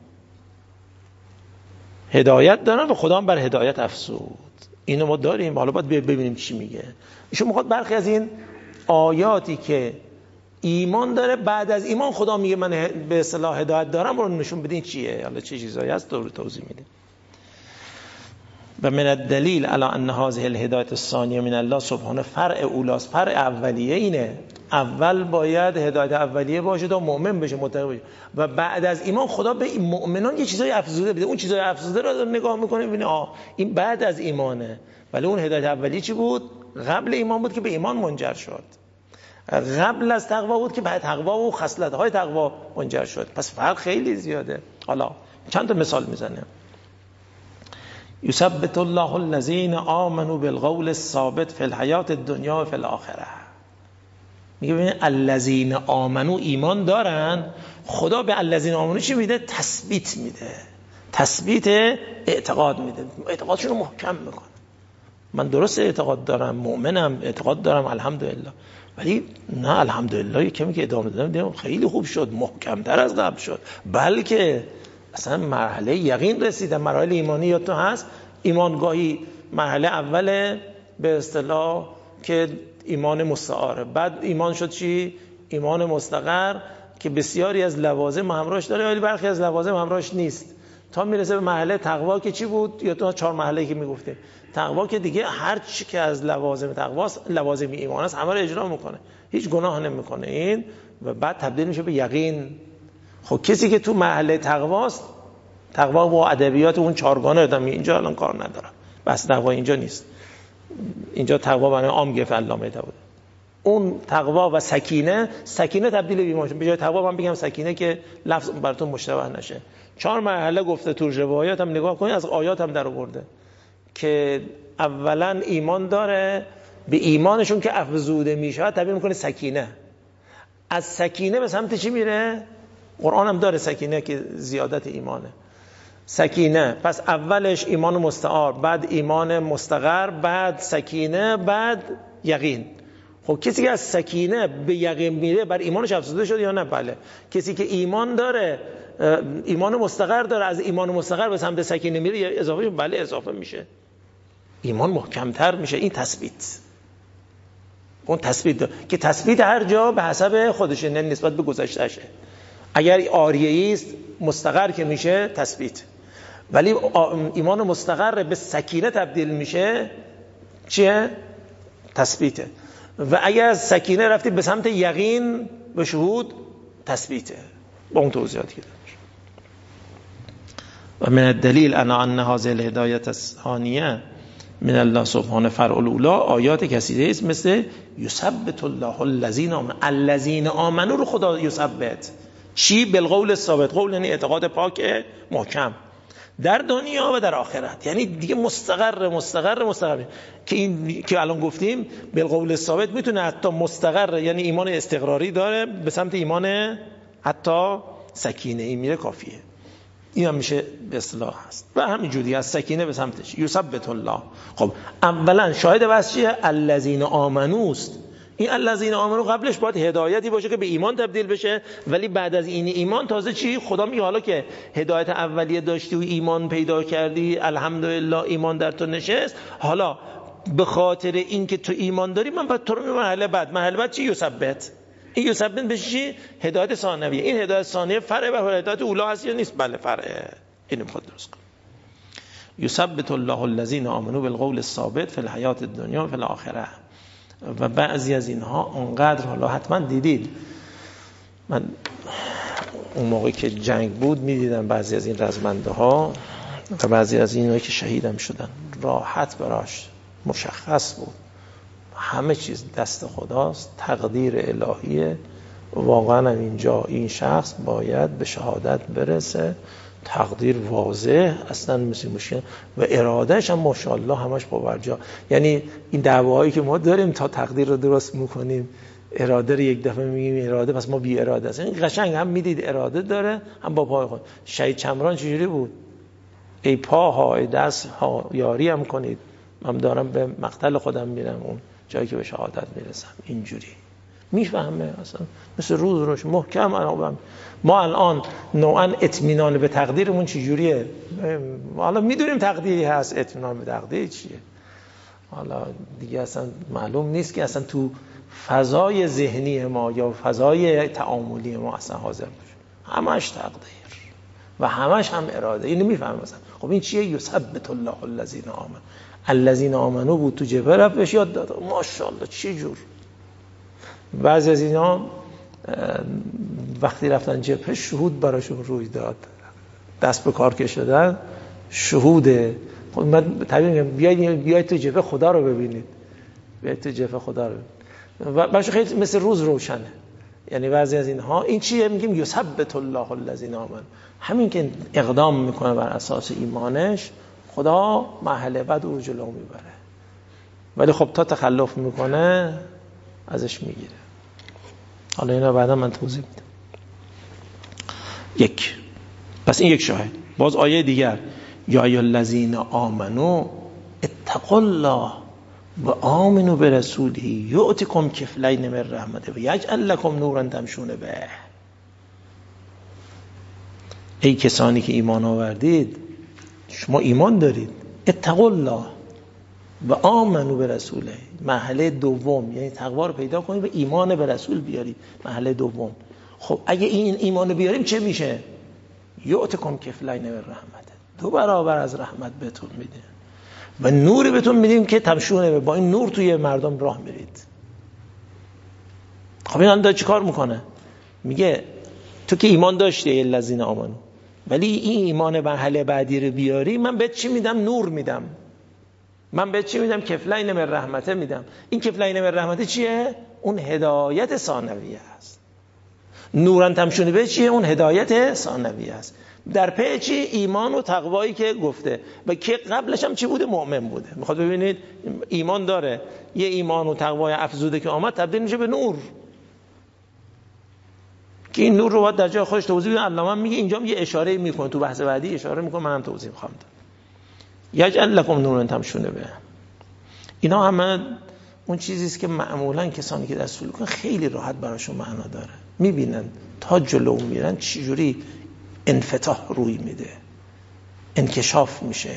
هدایت دارن و خدا هم بر هدایت افزود. اینو ما داریم. حالا باید ببینیم چی میگه ایشون. میخواد برخی از این آیاتی که ایمان داره بعد از ایمان خدا میگه من به اصطلاح هدایت دارم رو نشون بدین چیه، حالا چه چیزایی هست رو توضیح میده. و من الدلیل علی ان هذه الهدایت الثانیه من الله سبحانه فرع اولاست. فرع اولیه اینه، اول باید هدایت اولیه باشه تا مؤمن بشه، متقی بشه، و بعد از ایمان خدا به این مؤمنان یه چیزای افزوده بده. اون چیزای افزوده رو نگاه میکنه ببینه آ این بعد از ایمانه، ولی اون هدایت اولیه چی بود؟ قبل ایمان بود که به ایمان منجر شد، قبل از تقوا بود که بعد تقوا و خصلت‌های تقوا منجر شد. پس فرق خیلی زیاده. حالا چند تا مثال میزنم. یثبت الله الذین آمنوا بالقول الثابت فی الحیات الدنیا و فی الاخره. میگه ببین الذین آمنو ایمان دارن، خدا به الذین آمنو چی میده؟ تثبیت میده، تثبیت اعتقاد میده، اعتقادشون رو محکم میکنه. من درست اعتقاد دارم، مؤمنم، اعتقاد دارم، الحمدلله. ولی نه الحمدلله کمی که ادامه دادم دیدم خیلی خوب شد، محکمتر از قبل شد، بلکه اصلا مرحله یقین رسیدم. مراحل ایمانی یا تو هست، ایمانگاهی مرحله اول به اصطلاح که ایمان مستعاره، بعد ایمان شد چی؟ ایمان مستقر که بسیاری از لوازم همراهش داره ولی برخی از لوازم همراهش نیست، تا میرسه به مرحله تقوا که چی بود؟ یا تو چهار مرحله که میگفتیم تقوا که دیگه هر چی که از لوازم تقواست، لوازم ایمان است، همه رو اجرا میکنه، هیچ گناه نمیکنه این، و بعد تبدیل میشه به یقین. خب کسی که تو مرحله تقواست، تقوا با ادبیات اون چهارگانه دادم، اینجا الان کار ندارم، بس تقوا اینجا نیست، اینجا تقوا برای عام گفت علامه بود. اون تقوا و سکینه، سکینه تبدیل به ایمان شد. به جای تقوا من بگم سکینه که لفظ براتون مشتبه نشه. چهار مرحله گفته تو روایات هم نگاه کنید، از آیات هم در آورده که اولا ایمان داره، به ایمانشون که افزوده میشه تبدیل میکنه سکینه، از سکینه به سمت چی میره؟ قرآن هم داره سکینه که زیادت ایمانه. سکینه پس اولش ایمان مستعار، بعد ایمان مستقر، بعد سکینه، بعد یقین. خب کسی که از سکینه به یقین میره بر ایمانش افزوده شد یا نه؟ بله. کسی که ایمان داره، ایمان مستقر داره، از ایمان مستقر به سمت سکینه میره اضافه میشه؟ بله اضافه میشه، ایمان محکمتر میشه. این تثبیت، اون تثبیت داره که تثبیت هر جا به حسب خودشه، نه نسبت به گذشتهشه. اگر آریه‌ای است مستقر که میشه تثبیت، ولی ایمان مستقر به سکینه تبدیل میشه چیه؟ تثبیته. و اگر از سکینه رفتی به سمت یقین و شهود تثبیته، با اون توضیحاتی که دادم. و من الدلیل انا ان هذه الهدایت الثانیه من الله سبحانه فرع الاولی، آیات کثیره است مثل یثبت الله الذین آمنوا. الذین آمنوا رو خدا یثبت چی؟ بالقول ثابت. قول یعنی اعتقاد پاک محکم در دنیا و در آخرت، یعنی دیگه مستقر مستقر مستقر که این که الان گفتیم بالقول ثابت میتونه حتی مستقر یعنی ایمان استقراری داره به سمت ایمان حتی سکینه ای میره، کافیه. این هم میشه به اصطلاح هست و همینجوری از سکینه به سمتش یثبت الله. خب اولا شاهد بس چیه؟ الذین آمنو است. این الذین آمنو قبلش باید هدایتی باشه که به ایمان تبدیل بشه، ولی بعد از این ایمان تازه چی؟ خدا میگه حالا که هدایت اولیه داشتی و ایمان پیدا کردی، الحمدلله ایمان در تو نشست، حالا به خاطر این که تو ایمان داری من بعد تو رو مرحله بعد، مرحله بعد چی؟ یثبت. این یثبت بشه چی؟ هدایت ثانویه. این هدایت ثانیه فرع بر هدایت اولی هست یا نیست؟ بله فرع. اینو میخواد درست کنه. یثبت الله الذین آمنوا بالقول الثابت فی الحیات الدنیا و فی الاخره. و بعضی از اینها اونقدر، حالا حتما دیدید، من اون موقعی که جنگ بود میدیدم بعضی از این رزمنده ها و بعضی از اینایی که شهیدم شدن، راحت براش مشخص بود همه چیز دست خداست، تقدیر الهیه، واقعا اینجا این شخص باید به شهادت برسه، تقدیر واضح، اصلا مثل مشکل و ارادهش هم ماشاءالله همش باورجا. یعنی این دعواهایی که ما داریم تا تقدیر رو درست میکنیم، اراده رو یک دفعه میگیم اراده پس ما بی اراده است. این قشنگ هم میدید اراده داره هم با پای خود. شهید چمران چجوری بود؟ ای پاها ای دست ها یاری هم کنید، من دارم به مقتل خودم میرم اون جایی که به شهادت میرسم. اینجوری میفهمه اصلا مثل روز روش محکم. انابم ما الان نوعا اطمینان به تقدیرمون چجوریه؟ حالا میدونیم تقدیری هست، اطمینان به تقدیر چیه؟ حالا دیگه اصلا معلوم نیست که اصلا تو فضای ذهنی ما یا فضای تعاملی ما اصلا حاضر باشه. همش تقدیر و همش هم اراده. اینو میفهمم مثلا. خب این چیه؟ یثبت الله الذین آمنوا. الذین آمنوا بود تو جبهه رفت بهش یاد داد. ماشاءالله چه جور. بعضی از اینا وقتی رفتن جبهه شهود براشون روی داد، دست به کار کشیدن شهوده. خب من تعبیر میگم بیاید بیاید تو جبهه خدا رو ببینید، بیاید تو جبهه خدا رو ببینید. و باشه خیلی مثل روز روشنه. یعنی بعضی از اینها این چیه؟ میگیم یثبت الله الذین آمنوا، همین که اقدام میکنه بر اساس ایمانش خدا مرحله بعد او جلو میبره، ولی خب تا تخلف میکنه ازش میگیره. حالا اینا بعدا من توضیح میدم. یک، پس این یک شاهد. باز آیه دیگر یا ایها الذین آمنوا اتقوا الله و آمنوا برسوله یؤتکم کفلین من رحمته و یجعل لکم نورا تمشون به. ای کسانی که ایمان آوردید، شما ایمان دارید، اتقوا الله و آمنوا برسوله، مرحله دوم، یعنی تقوا رو پیدا کنید و ایمان به رسول بیارید، مرحله دوم. خب اگه این ایمان بیاریم چه میشه؟ یؤتکم کفلین من رحمته، دو برابر از رحمت بهتون میده و نوری بهتون میدیم که تمشونه، با این نور توی مردم راه میرید. خب این هم داره چی کار میکنه؟ میگه تو که ایمان داشتی ای الذین آمنو، ولی این ایمان مرحله بعدی رو بیاری، من بهت چی میدم؟ نور میدم. من بهت چی میدم؟ کفلین من رحمته میدم. این کفلین من رحمته چیه؟ اون هدایت ثانویه است. نورن تمشونی به چیه؟ اون هدایت ثانویه است. در پی چی؟ ایمان و تقوایی که گفته و که قبلش هم چی بوده؟ مؤمن بوده. میخواد ببینید ایمان داره، یه ایمان و تقوای افزوده که آمد تبدیل میشه به نور، که این نور رو باید در جای خودش توضیح بدم. علامه میگه اینجا یه اشاره میکنه، تو بحث بعدی اشاره میکنه، منم توضیح میخوام بدم. یجعل لکم نورا تمشون به. اینا همه اون چیزی است که معمولا کسانی که دستور میکنن خیلی راحت براشون معنا داره. میبینن تا جلو میرن چجوری انفتاح روی میده، انکشاف میشه.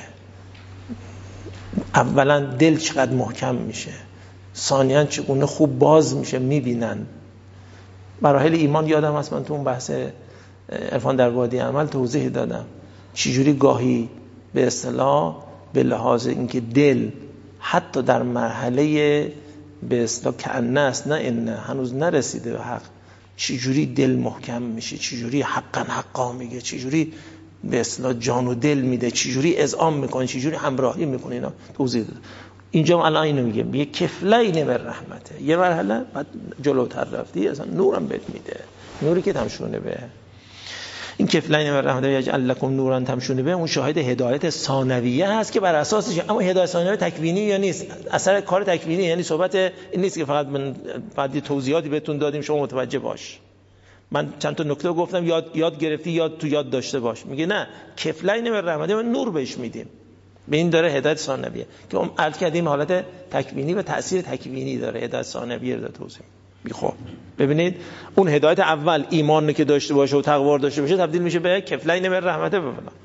اولا دل چقدر محکم میشه، ثانیاً چگونه خوب باز میشه. میبینن مراحل ایمان. یادم هست من تو اون بحث عرفان در وادی عمل توضیح دادم چجوری گاهی به اصطلاح به لحاظ اینکه دل حتی در مرحله به اصطلاح کأنه است، نه این هنوز نرسیده به حق، چجوری دل محکم میشه، چجوری حقا حقا میگه، چجوری به اصطلاح جان و دل میده، چجوری اذعان میکنه، چجوری همراهی میکنه. اینا توضیح دادم. اینجا الان اینو میگه، میگه کفلین من رحمته، یه مرحله بعد جلوتر رفتی اصلا نورم بهت میده، نوری که تمشونه به. این کفلین من رحمته یجعل لکم نورا تمشون به، اون شاهد هدایت ثانویه هست که بر اساسش، اما هدایت ثانویه تکوینی یا نیست، اثر کار تکوینی، یعنی صحبت این نیست که فقط من بعد توضیحاتی بهتون دادیم شما متوجه باش. من چند تا نکته گفتم یاد یاد گرفتی، یاد تو یاد داشته باش. میگه نه، کفلین من رحمته، من نور بهش میدیم. به این داره هدایت ثانویه که اون عرض کردیم حالت تکوینی و تأثیر تکوینی داره، هدایت ثانویه رو توضیح. خب ببینید اون هدایت اول ایمان که داشته باشه و تقوا داشته باشه تبدیل میشه به کفلین من رحمته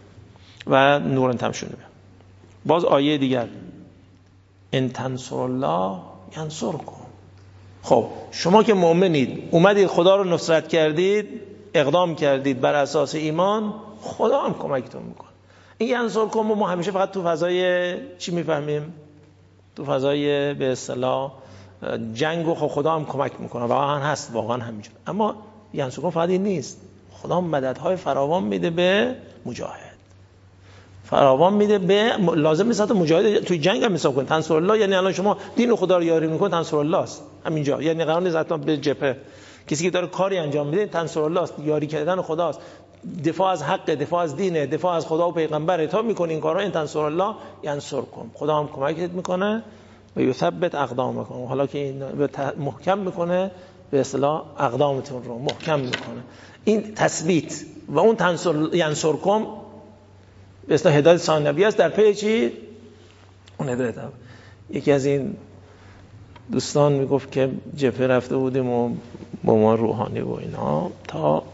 و نورن تمشون به. باز آیه دیگر ان تنصر الله ینصرکم. خب شما که مؤمنید اومدید خدا رو نصرت کردید، اقدام کردید بر اساس ایمان، خدا هم کمکتون میکنه. این ینصرکم ما همیشه فقط تو فضای چی میفهمیم؟ تو فضای به اصطلاح جنگ و خدا هم کمک میکنه، واقعا هست، واقعا همینجور. اما ینصرکم فقط این نیست، خدا مددهای فراوان میده به مجاهد، فراوان میده به لازم نیست حتی مجاهد توی جنگ هم حساب کنید. تنصر الله یعنی الان شما دین خدا رو یاری میکنید، تنصر الله است همینجا. یعنی قرار نیست حتما به جبهه، کسی که داره کاری انجام میده تنصر الله است، یاری کردن خداست، دفاع از حق، دفاع از دینه، دفاع از خدا و پیغمبر تا میکنه این کارا، این تنصر الله ینصرکم، خدا هم کمکت میکنه و یثبت اقدامکم. حالا که این محکم میکنه به اصطلاح اقدامتون رو محکم میکنه. این تثبیت و اون تنصر ینصرکم به اصطلاح هدایت ثانویه است. در پی چی؟ اون هدایت هم. یکی از این دوستان میگفت که جبهه رفته بودیم و با ما روحانی و اینا، تا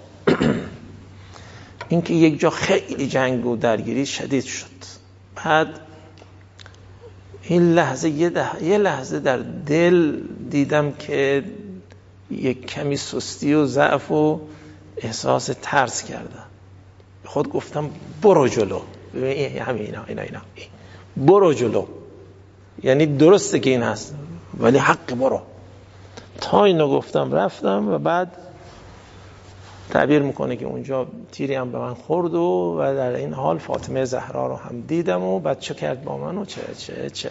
اینکه یک جا خیلی جنگ و درگیری شدید شد، بعد این لحظه یه, ده... یه لحظه در دل دیدم که یک کمی سستی و ضعف و احساس ترس کردم. خود گفتم برو جلو، همین اینا اینا اینا برو جلو، یعنی درسته که این هست ولی حق برو. تا اینو گفتم رفتم و بعد تعبیر میکنه که اونجا تیری هم به من خورد و و در این حال فاطمه زهرا رو هم دیدم و بعد چه کرد با من و چه چه چه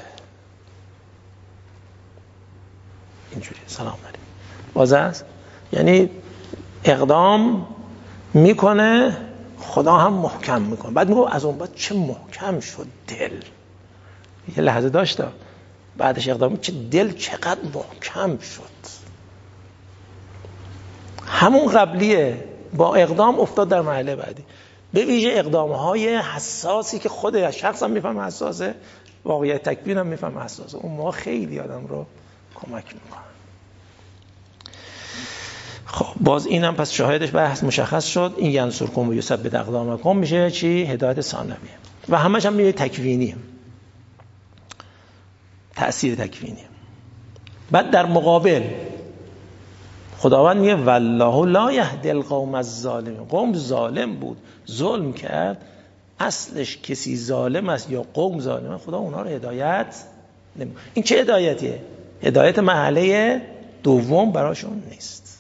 اینجوری سلام علیکم باز است. یعنی اقدام میکنه، خدا هم محکم میکنه. بعد میگه از اون بعد چه محکم شد دل. یه لحظه داشت بعدش اقدام، چه دل چقدر محکم شد. همون قبلیه با اقدام افتاد در مرحله بعدی. به ویژه اقدام‌های حساسی که خود شخص هم میفهمه حساسه، واقعیت تکوین هم میفهمه حساسه، اون ما خیلی آدم رو کمک میکنه. خب باز اینم پس شاهدش بحث مشخص شد. این ینصرکم و یثبت اقدامکم میشه چی؟ هدایت ثانویه و همش هم میشه تکوینی، تأثیر تکوینی. بعد در مقابل خداوند میگه والله لا یهدی القوم الظالمین. قوم ظالم بود، ظلم کرد، اصلش کسی ظالم است یا قوم ظالمه، خدا اونها رو هدایت نمی. این چه هدایتیه؟ هدایت مرحله دوم براشون نیست،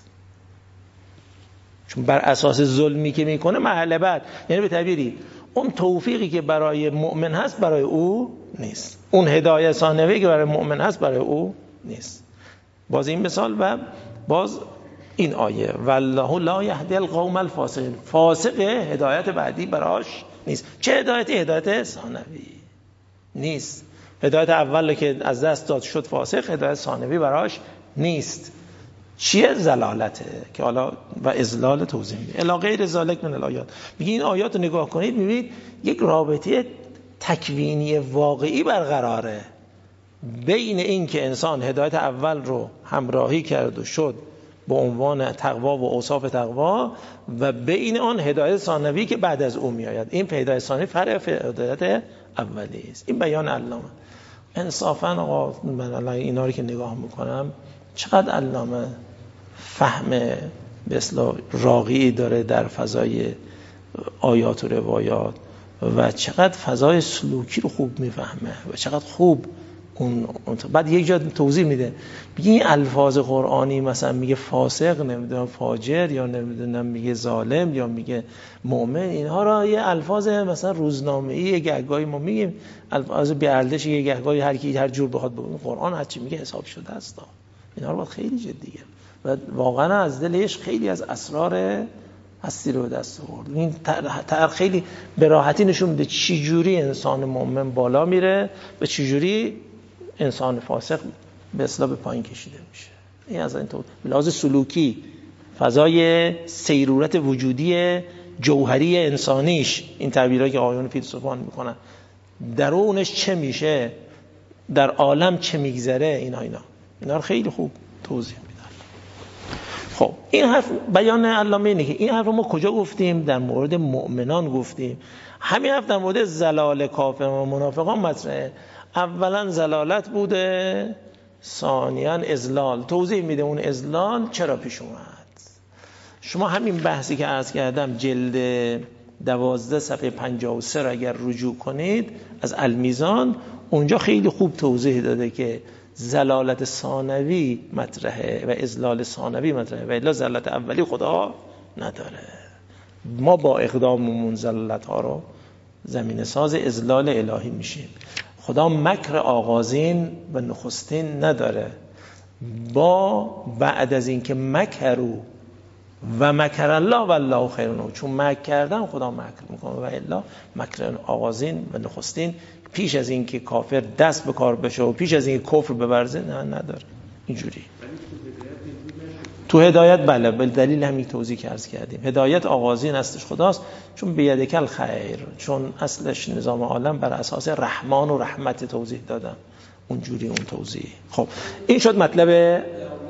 چون بر اساس ظلمی که میکنه مرحله بعد، یعنی به تعبیری اون توفیقی که برای مؤمن هست برای او نیست، اون هدایت ثانوی که برای مؤمن هست برای او نیست. باز این مثال و باز این آیه والله لا یهدی القوم الفاسقین. فاسق هدایت بعدی براش نیست. چه هدایتی؟ هدایت ثانوی نیست. هدایت اول که از دست داد شد فاسق، هدایت ثانوی براش نیست. چیه؟ زلالته که حالا و اضلال توضیح میده الی غیر ذلک من الآیات. میگه این آیات رو نگاه کنید میبینید یک رابطه تکوینی واقعی برقراره بین این که انسان هدایت اول رو همراهی کرد و شد با عنوان تقوا و اوصاف تقوا و بین آن هدایت ثانوی که بعد از او میآید. این هدایت ثانوی فرع هدایت اولی است. این بیان علامه. انصافا آقا من الان اینا رو که نگاه میکنم چقدر علامه فهم به اصطلاح راقی داره در فضای آیات و روایات و چقدر فضای سلوکی رو خوب میفهمه و چقدر خوب اون بعد یک جا توضیح میده. میگه این الفاظ قرآنی مثلا میگه فاسق، نمیدونم فاجر، یا نمیدونم میگه ظالم، یا میگه مؤمن، اینها را یه الفاظ مثلا روزنامه‌ای یه گهگاهی ما میگیم الفاظ بی ارزش، یه گهگاهی هر کی هر جور بخواد بگه. قرآن هر چی میگه حساب شده است. اینا رو باید خیلی جدیه و واقعا از دلش خیلی از اسرار هستی رو دست آورد. این تر خیلی به راحتی نشون میده چی جوری انسان مؤمن بالا میره و چی جوری انسان فاسق به اصطلاح به پایین کشیده میشه. این از این تو لحاظ سلوکی فضای سیرورت وجودی جوهری انسانیش، این تعبیرایی که آقایون فیلسوفان میکنن، درونش چه میشه، در عالم چه میگذره، اینا اینا اینا رو خیلی خوب توضیح میدن. خب این حرف بیان علامه اینه که این حرف رو ما کجا گفتیم؟ در مورد مؤمنان گفتیم. همین حرف در مورد زلال کافر و منافقان مطرحه. اولا زلالت بوده، ثانیاً اضلال. توضیح میده اون اضلال چرا پیش اومد. شما همین بحثی که عرض کردم جلد دوازده صفحه پنجاه و سه را اگر رجوع کنید از المیزان، اونجا خیلی خوب توضیح داده که زلالت ثانوی مطرحه و اضلال ثانوی مطرحه و الا زلالت اولی خدا نداره. ما با اقداممون زلالت ها رو زمین ساز اضلال الهی میشیم. خدا مکر آغازین و نخستین نداره. با بعد از این که مکرو و مکر الله و الله خیر منکرین، چون مکر کردن خدا مکر میکنه و الا مکر آغازین و نخستین پیش از این که کافر دست به کار بشه و پیش از این که کفر ببرزه نه نداره. اینجوری تو هدایت بله، به دلیل همین توضیح که عرض کردیم هدایت آغازین هستش خداست، چون بیدک الخیر، چون اصلش نظام عالم بر اساس رحمان و رحمت توضیح دادن اونجوری اون توضیح. خب این شد مطلب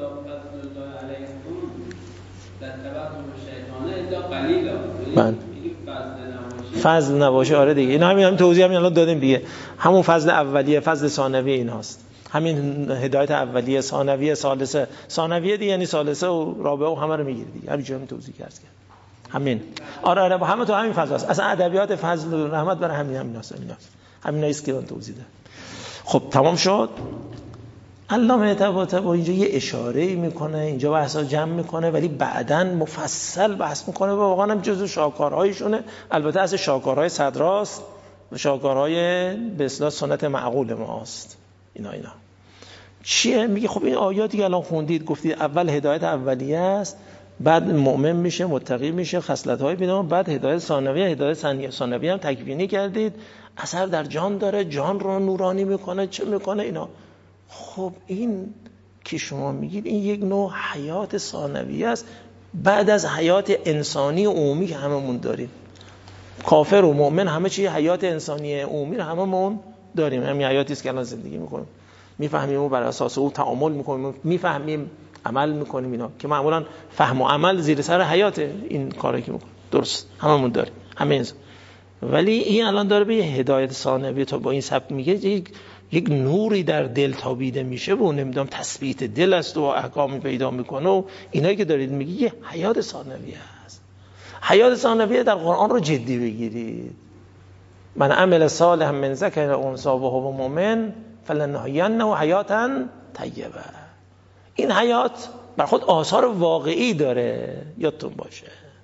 من فضل نباشه. آره دیگه این همین همین توضیح همین الان دادیم دیگه. همون فضل اولیه، فضل ثانویه ایناست. همین هدایت اولیه، ثانویه، ثالثه. ثانویه دیگه یعنی ثالثه و رابعه و همه رو میگیره دیگه. همین جوری توضیح کرد همین. آره آره همه تو همین فضاست. اصلا ادبیات فضل و رحمت برای همین همیناست. همیناست. همینایست که اون توضیح ده. خب تمام شد. علامه طباطبایی اینجا یه اشاره‌ای میکنه، اینجا بحثا جمع میکنه ولی بعداً مفصل بحث میکنه و واقعا هم جزو شاکارهایشونه. البته از شاکارهای صدراست و شاکارهای به اصطلاح سنت معقول ماست. اینا اینا چیه؟ میگه خب این آیاتی که الان خوندید گفتید اول هدایت اولیه است، بعد مؤمن میشه، متقی میشه، خصلت‌های پیدا، بعد هدایت ثانویه، هدایت ثانویه هم تکوینی کردید، اثر در جان داره، جان رو نورانی میکنه، چه میکنه اینا. خب این که شما میگید این یک نوع حیات ثانویه است بعد از حیات انسانی عمومی که هممون داریم. کافر و مؤمن همه چی حیات انسانی عمومی رو هممون داریم، همین حیاتی است که الان زندگی میکنیم، میفهمیم و بر اساس او تعامل میکنیم، میفهمیم، عمل میکنیم، اینا که معمولا فهم و عمل زیر سر حیات این کاری که میکنیم. درست هممون داریم، همه انسان. ولی این الان داره به هدایت ثانویه تا با این سبک میگه یک یک نوری در دل تابیده میشه و نمیدونم تثبیت دل است و احکامی پیدا میکنه و اینایی که دارید میگی یه حیات ثانویه است. حیات ثانویه در قرآن رو جدی بگیرید. من عمل صالحا من ذکر و انثی و هو مؤمن فلنحینه حیاتا طیبه. این حیات بر خود آثار واقعی داره، یادتون باشه.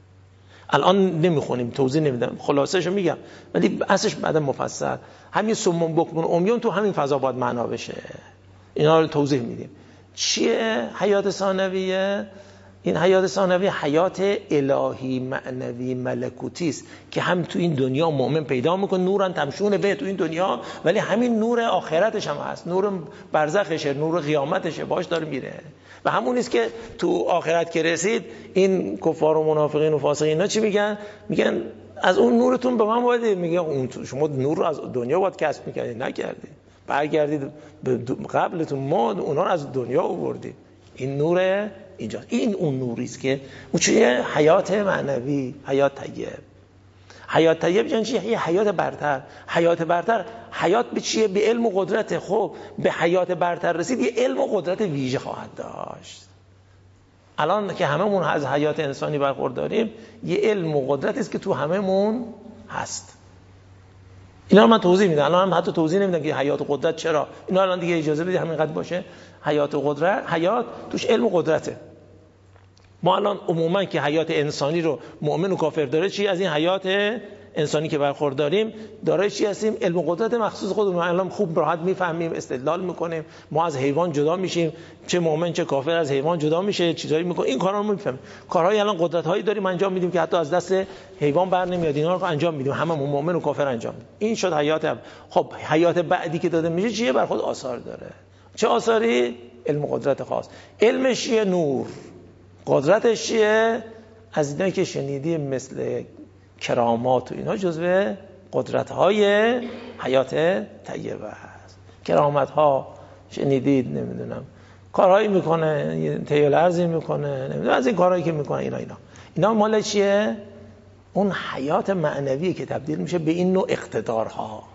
الان نمیخونیم، توضیح نمیدم، خلاصه‌شو میگم، ولی اصلش بعدا مفصل. همین سمون بکمون امیون تو همین فضا باید معنا بشه، اینا رو توضیح میدیم. چیه حیات ثانویه؟ این حیات ثانویه حیات الهی معنوی ملکوتی است که هم تو این دنیا مؤمن پیدا میکنه، نورن تمشون به تو این دنیا، ولی همین نور آخرتش هم هست، نور برزخشه، نور قیامتشه، باش داره میره. و همون است که تو آخرت که رسید این کفار و منافقین و فاسقین اینا چی میگن؟ میگن از اون نورتون به من باید، میگه اون شما نور رو از دنیا باید کسب میکردید، نکردید، برگردید قبلتون، ما اونا رو از دنیا آوردید. این نور اینجا، این اون نوری است که اون چیه؟ حیات معنوی، حیات طیب. حیات طیب یعنی چی؟ یه حیات برتر. حیات برتر، حیات به چیه؟ به علم و قدرت. خب به حیات برتر رسید یه علم و قدرت ویژه خواهد داشت. الان که هممون از حیات انسانی برخورداریم، یه علم و قدرتی است که تو هممون هست. اینا رو من توضیح میدم، الان هم حتی توضیح نمیدم که حیات و قدرت چرا، اینا الان دیگه اجازه بدید همینقدر باشه. حیات و قدرت، حیات توش علم و قدرته. ما الان عموما که حیات انسانی رو مؤمن و کافر داره، چی از این حیات انسانی که برخورداریم داره چی هستیم؟ علم و قدرت مخصوص خودمون. الان خوب راحت میفهمیم، استدلال میکنیم، ما از حیوان جدا میشیم، چه مؤمن چه کافر از حیوان جدا میشه، چیزایی میکنه، این کارا رو میفهمیم. کارهای الان قدرت‌هایی داریم انجام میدیم که حتی از دست حیوان بر نمیاد، اینا رو انجام میدیم، هممون مؤمن و کافر انجام میدیم. این شد حیات هم. خب حیات بعدی که داده میشه چیه؟ بر خود آثار داره. چه آثاری؟ علم و قدرت خاص. علمش چیه؟ نور. قدرتش چیه؟ از اینایی که شنیدی مثل کرامات و اینا جزو قدرت‌های حیات طیبه است. کرامت‌ها شنیدید، نمیدونم کارهایی میکنه، تیل ارزی میکنه، نمیدونم از این کارهایی که میکنه، اینا اینا اینا مال چیه؟ اون حیات معنویه که تبدیل میشه به این نوع اقتدارها.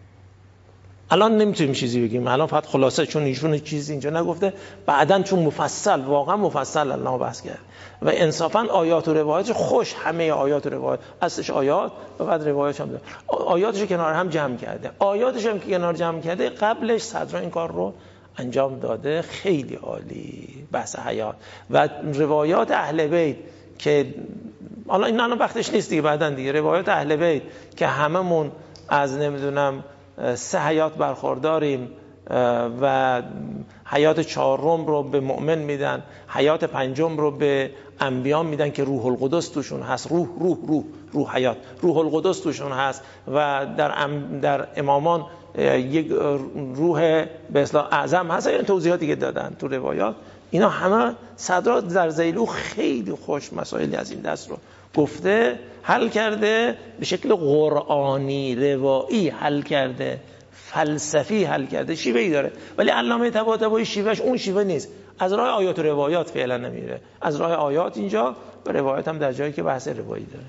الان نمیتونیم چیزی بگیم، الان فقط خلاصه، چون ایشون چیزی اینجا نگفته، بعدن چون مفصل، واقعا مفصل الله بحث کرد و انصافا آیات و روایات خوش، همه آیات و روایات، اصلش آیات و بعد روایاتش هم داره. آیاتش رو کنار هم جمع کرده، آیاتش هم که کنار جمع کرده، قبلش صدرا این کار رو انجام داده. خیلی عالی بحث حیات و روایات اهل بیت که حالا این الان وقتش نیست دیگه، بعدن دیگه روایات اهل بیت که هممون از نمیدونم سه حیات برخورداریم و حیات چهارم رو به مؤمن میدن، حیات پنجم رو به انبیا میدن که روح القدس توشون هست، روح روح روح روح حیات، روح القدس توشون هست و در ام در امامان یک روح به اصطلاح اعظم هست. این توضیحاتی که دادن تو روایات، اینا همه صدرات در ذیلو خیلی خوش مسائلی از این دست رو گفته، حل کرده، به شکل قرآنی روایی حل کرده، فلسفی حل کرده، شیوهی داره. ولی علامه طباطبایی شیوهش اون شیوه نیست، از راه آیات و روایات فعلا نمیره، از راه آیات اینجا و روایات هم در جایی که بحث روایی داره.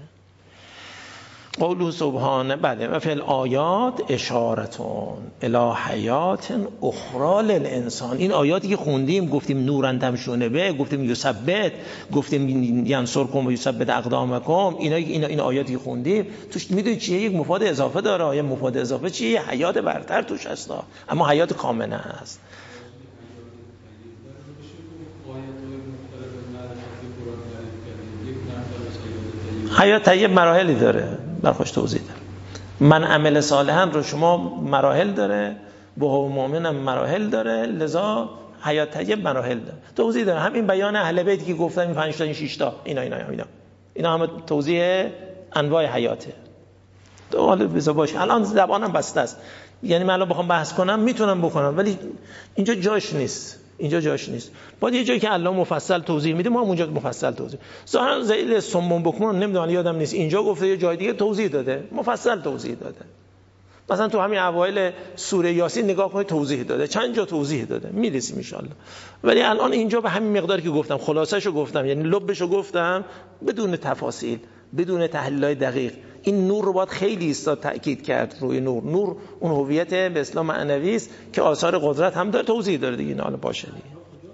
قوله سبحانه بعد و فی الآیات اشارتون الی حیات اخرى للانسان. این آیاتی که خوندیم، گفتیم نورن تمشون به، گفتیم یثبت، گفتیم ینصرکم و یثبت اقدامکم، اینا اینا این آیاتی که خوندیم توش میدونید چیه؟ یک مفاد اضافه داره. یه مفاد اضافه چیه؟ حیات برتر توش هست، اما حیات کامله است. حیات طیب مراحلی داره، برخوش توضیح داره. من عمل صالحا رو شما مراحل داره، با مؤمنم مراحل داره، لذا حیات طیب مراحل داره، توضیح داره. همین بیان اهل بیتی که گفتم، این پنج تا این شش تا اینا اینا اینا اینا همه توضیح انواع حیاته. تو حالا بذار باشه، الان زبانم بسته است، یعنی من الان بخوام بحث کنم میتونم بکنم، ولی اینجا جاش نیست، اینجا جاش نیست. باید یه جایی که الله مفصل توضیح میده ما هم اونجا مفصل توضیح. ظاهرا ذیل سمون بکمون نمیدونم یادم نیست اینجا گفته یه جای دیگه توضیح داده، مفصل توضیح داده. مثلا تو همین اوایل سوره یاسین نگاه کنید توضیح داده، چند جا توضیح داده، میرسیم ان شاء الله. ولی الان اینجا به همین مقداری که گفتم، خلاصه‌شو گفتم، یعنی لبشو گفتم بدون تفاصیل، بدون تحلیل‌های دقیق. این نور رو باید خیلی ایستاد تأکید کرد روی نور. نور اون هویت به اصطلاح معنوی است که آثار قدرت هم داره، توضیح داره دیگه. حالا باشه دیگه.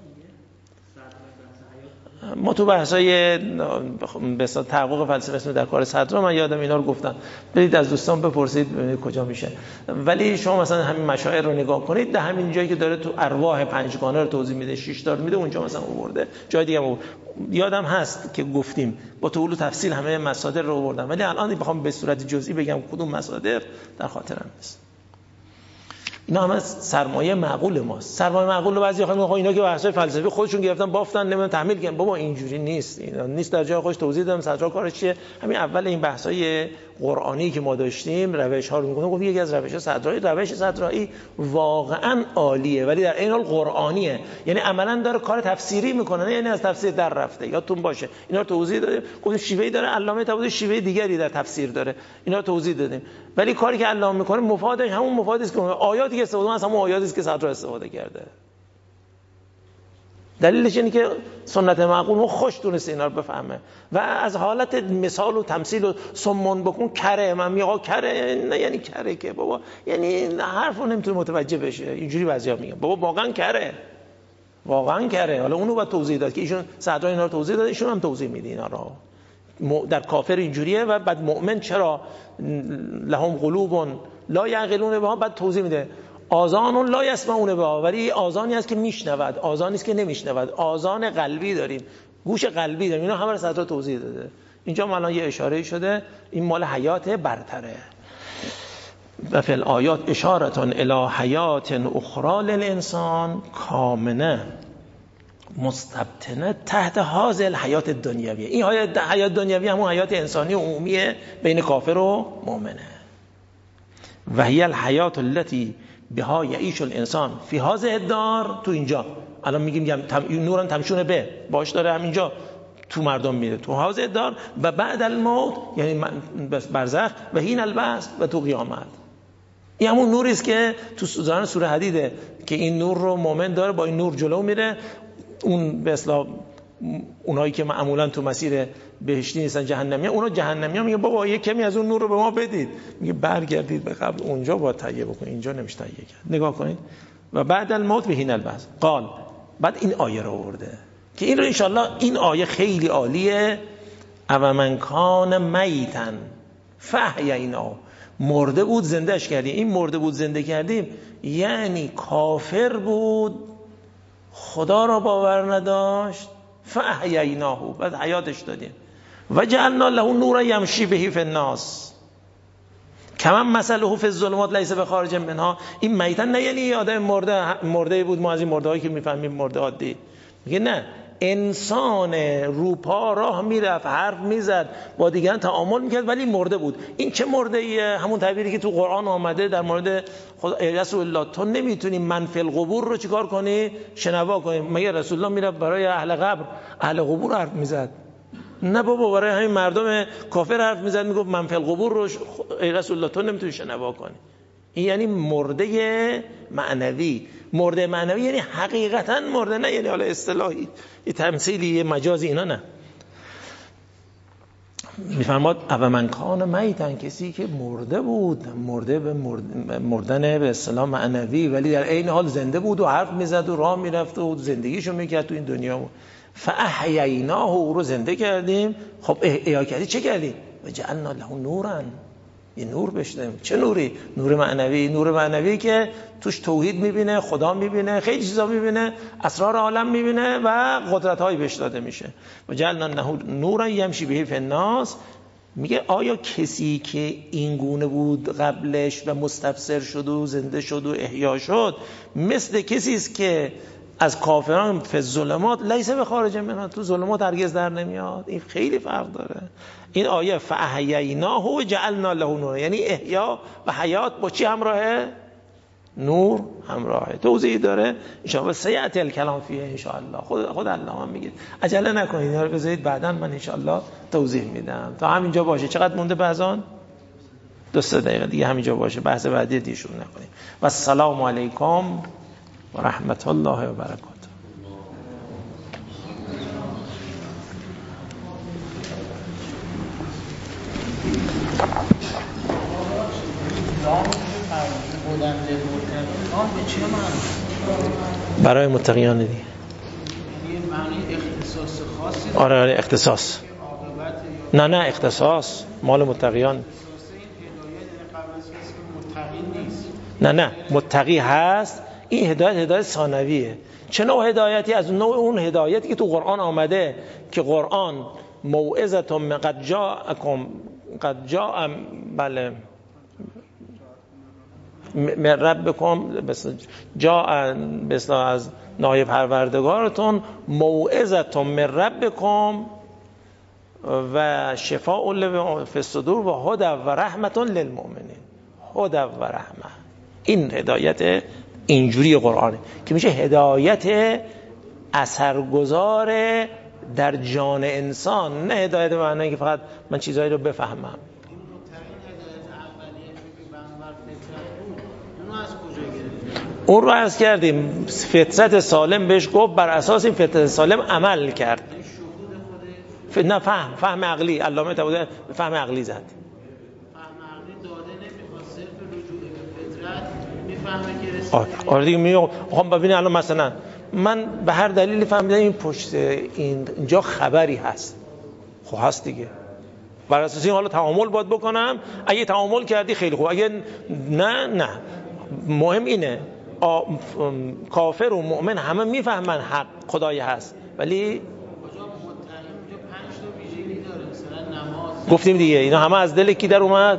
ما تو بحث‌های به اصطلاح تحقق فلسفه اسم در کار صدرا من یادم اینا رو گفتم، برید از دوستان بپرسید ببینید کجا میشه. ولی شما مثلا همین مشاعر رو نگاه کنید، در همین جایی که داره تو ارواح پنجگانه رو توضیح میده، شش تا میده، اونجا مثلا آورده، جای دیگه هم یادم هست که گفتیم با طول و تفصیل همه مصادر رو آوردم، ولی الان بخوام به صورت جزئی بگم کدوم مصادر در خاطرم نیست. اینا همه سرمایه معقول ماست. سرمایه معقول رو بعضی وقتا میگن اینا که بحث‌های فلسفی خودشون گرفتن بافتن نمیدونم تحمیل کردن. بابا اینجوری نیست، اینا نیست. در جای خودش توضیح دادم صدرا کارش چیه. همین اول این بحث‌های قرآنی که ما داشتیم روش‌ها رو میگم، گفت یکی از روش‌ها صدرایی، روش صدرایی واقعاً عالیه ولی در این حال قرآنیه، یعنی عملاً داره کار تفسیری میکنه، یعنی از تفسیر در رفته. یادتون باشه اینا رو توضیح داده، گفتیم شیوهی داره، علامه طباطبایی شیوه دیگری در تفسیر داره، اینا رو توضیح دادیم. ولی کاری که علامه میکنه مفادش همون مفادی است که آیاتی که استفاده از همون آیاتی است که صدرا استفاده کرده. دلیلش اینه که سنت معقول رو خوش دونست اینا رو بفهمه و از حالت مثال و تمثیل و سمون بکن کره. من میگم کره نه یعنی کره که بابا، یعنی حرفو نمیتونه متوجه بشه. اینجوری بعضیا میگن بابا واقعا کره، واقعا کره. حالا اونو باید توضیح داد که ایشون صدرا اینا رو توضیح داده، ایشون هم توضیح میده اینا رو. در کافر اینجوریه و بعد مؤمن چرا لهم قلوب لا یعقلون بها، بعد توضیح میده آذان لا یسمعون بها، ولی آذانی است که میشنود، آذانی است که نمیشنود، آذان قلبی داریم، گوش قلبی داریم. اینا همه رو صدرا توضیح داده. اینجا الان یه اشاره شده این مال حیات برتره. و فی الآیات اشارة الی حیات اخرى للانسان کامنه مستبطنه تحت هذه الحیات الدنیویه. این حیات حیات دنیوی همون حیات انسانی و عمومیه بین کافر و مؤمنه. و هی الحیات التي بها یعیش الانسان فی هذه الدار. تو اینجا الان میگیم نوران تمشون به باش داره همینجا تو مردم میره تو هذه الدار و بعد الموت یعنی برزخ و هین البعث و تو قیامت. این همون نوری است که تو ظاهر سوره حدیده که این نور رو مؤمن داره، با این نور جلو میره. اون به اصطلاح اونایی که معمولا تو مسیر بهشتی نیستن جهنمی ها، اونا جهنمی ها میگه بابا یه کمی از اون نور رو به ما بدید، میگه برگردید به قبل، اونجا باید تهیه بکنید، اینجا نمیشه تهیه کرد. نگاه کنید و بعد الموت به هین البعث قال. بعد این آیه رو آورده که این رو انشالله این آیه خیلی عالیه. او من کان میتن فاحییناه، مرده بود زندهش کردیم. این مرده بود زنده کردیم یعنی کافر بود، خدا را باور نداشت، فاحییناه، بعد حیاتش دادیم. و جعلنا له نورا یمشی به فی الناس کمن مثله فی الظلمات لیس بخارج منها. این میتن نه یعنی آدم مرده مرده بود، ما از این مرده هایی که میفهمیم مرده عادی، میگه نه، انسان روپا راه میرفت، حرف میزد، با دیگران تعامل میکرد ولی مرده بود. این چه مرده ایه؟ همون تعبیری که تو قرآن آمده در مورد خدا. رسول الله تو نمیتونی من فی القبور رو چیکار کنی؟ شنوا کنی. مگه رسول الله میرفت برای اهل قبر اهل قبور حرف میزد؟ نه بابا، برای همین مردم کافر حرف میزد، میگفت من فی القبور رو ای رسول الله تو نمیتونی شنوا کنی. این یعنی مرده معنوی. مرده معنوی یعنی حقیقتا مرده، نه یعنی حالا اصطلاحی یه تمثیلی یه مجازی، اینا نه. میفرماد او من کان میتن، کسی که مرده بود، مرده به مردن به اصطلاح معنوی ولی در عین حال زنده بود و حرف میزد و راه میرفت و زندگیشو میکرد تو این دنیا. فاحییناه، او رو زنده کردیم. خب احیا کردی چه کردی؟ و جعلنا له نورا، یه نور بشدیم. چه نوری؟ نور معنوی. نور معنوی که توش توحید میبینه، خدا میبینه، خیلی چیزا میبینه، اسرار عالم میبینه و قدرت‌هایی بهش داده میشه. و جعلنا له نورا یمشی به فی الناس. میگه آیا کسی که این گونه بود قبلش و مستبصر شد و زنده شد و احیا شد مثل کسی است که از کافران فی الظلمات لیس به خارج منها، تو ظلمات هرگز در نمیاد. این خیلی فرق داره. این آیه فاحییناه و جعلنا له نور، یعنی احیا و حیات با چی همراهه؟ نور همراهه. توضیح داره ان شاء الله سیأتی الکلام فیه ان شاء الله. خود خود الله هم میگه عجله نکنید، اینا رو بذارید بعداً من ان شاء الله توضیح میدم. تا همینجا باشه. چقدر مونده به اذان؟ دو سه دقیقه دیگه همینجا باشه، بحث بعدی دیگه شروع نکنیم. و السلام علیکم و رحمت الله و برکاته. برای متقیان دیگه آره آره اختصاص نه نه اختصاص مال متقیان نه نه متقی هست. این هدایت هدایت ثانویه. چه نوع هدایتی؟ از نوع اون هدایتی که تو قرآن آمده که قرآن موعظه من قد جاءکم قد جاء بله من ربکم بس جاء بس از نایب پروردگارتون موعظه من ربکم و شفاء فی الصدور و هدی و رحمت للمؤمنین. هدی و رحمه، این هدایت اینجوری قرآنه که میشه هدایت اثرگذار در جان انسان، نه هدایت به معنی که فقط من چیزایی رو بفهمم. اون رو عرض کردیم فطرت سالم بهش گفت، بر اساس این فطرت سالم عمل کرد. نه فهم فهم عقلی، علامه طباطبایی فهم عقلی زد. آره دیگه میگم خب ببینید الان مثلا من به هر دلیلی فهمیدم این پشت این اینجا خبری هست، خب هست دیگه، بر اساس این حالا تعامل باید بکنم. اگه تعامل کردی خیلی خوب، اگه نه نه مهم اینه کافر و مؤمن همه میفهمن حق خدای هست، ولی گفتیم دیگه اینا همه از دل کی در اومد؟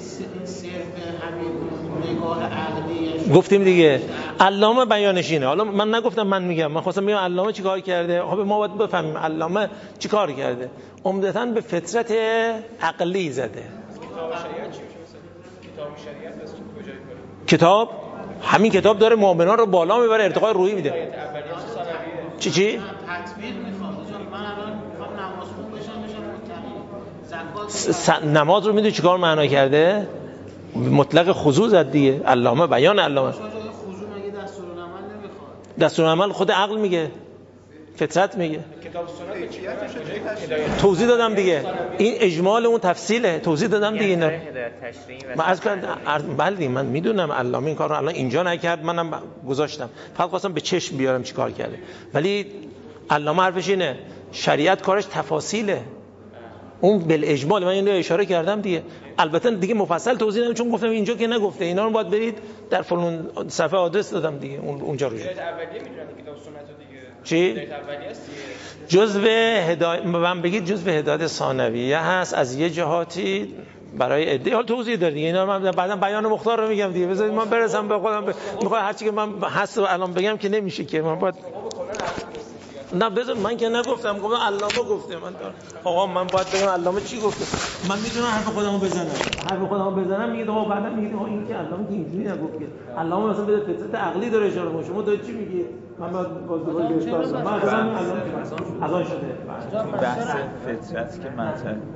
گفتیم دیگه علامه بیانش اینه. حالا من نگفتم، من میگم، من خواستم بگم علامه چی کار کرده. خب ما باید بفهمیم علامه چی کار کرده. عمدتاً به فطرت عقلی زده. کتاب شریعت چی میشه؟ کتاب شریعت از کجای کاره؟ کتاب همین کتاب داره مؤمنان رو بالا میبره، ارتقای روحی میده. چی چی؟ تطبیق میخواد. من الان میخوام نماز خون بشم بشم متقی. زکات نماز رو میدونی چیکار معنا کرده؟ مطلق خضوع زد دیگه. علامه بیان علامه خضوع مگه دستورالعمل نمیخواد؟ دستورالعمل خود عقل میگه، فطرت میگه. کتاب سنت توضیح دادم دیگه، این اجمال اون تفصیله، توضیح دادم دیگه. اینا من از بله من میدونم علامه این کارو الان اینجا نکرد، منم گذاشتم، فقط خواستم به چشم بیارم چی کار کرده. ولی علامه حرفش اینه شریعت کارش تفاصیله، اون بالاجمال من اینو اشاره کردم دیگه. البته دیگه مفصل توضیح نمیدم چون گفتم اینجا که نگفته، اینا رو باید برید در فلان صفحه آدرس دادم دیگه اونجا رو. هدایت اولیه میدونن کتاب سنت دیگه. چی؟ هدایت اولیه است دیگه. جزء هدایت من بگید جزء هدایت ثانویه هست از یه جهاتی برای عده. حال توضیح داد دیگه، اینا من بعدا بیان مختار رو میگم دیگه. بذارید من برسم به خودم. میخوام هر چی که من هست رو الان بگم که نمیشه که من باید نه بذار من که نگفتم، گفتم علامه گفته. من آقا من باید بگم علامه چی گفته. من میدونم حرف خودمو بزنم، حرف خودمو بزنم میگه آقا بعدا میگه آقا این که علامه که اینجوری نگفت که علامه مثلا به فطرت عقلی داره اشاره میکنه. شما دارید چی میگی؟ من باید باز دوباره بهش بازم من اصلا علامه اذان شده. بحث فطرت که مطرح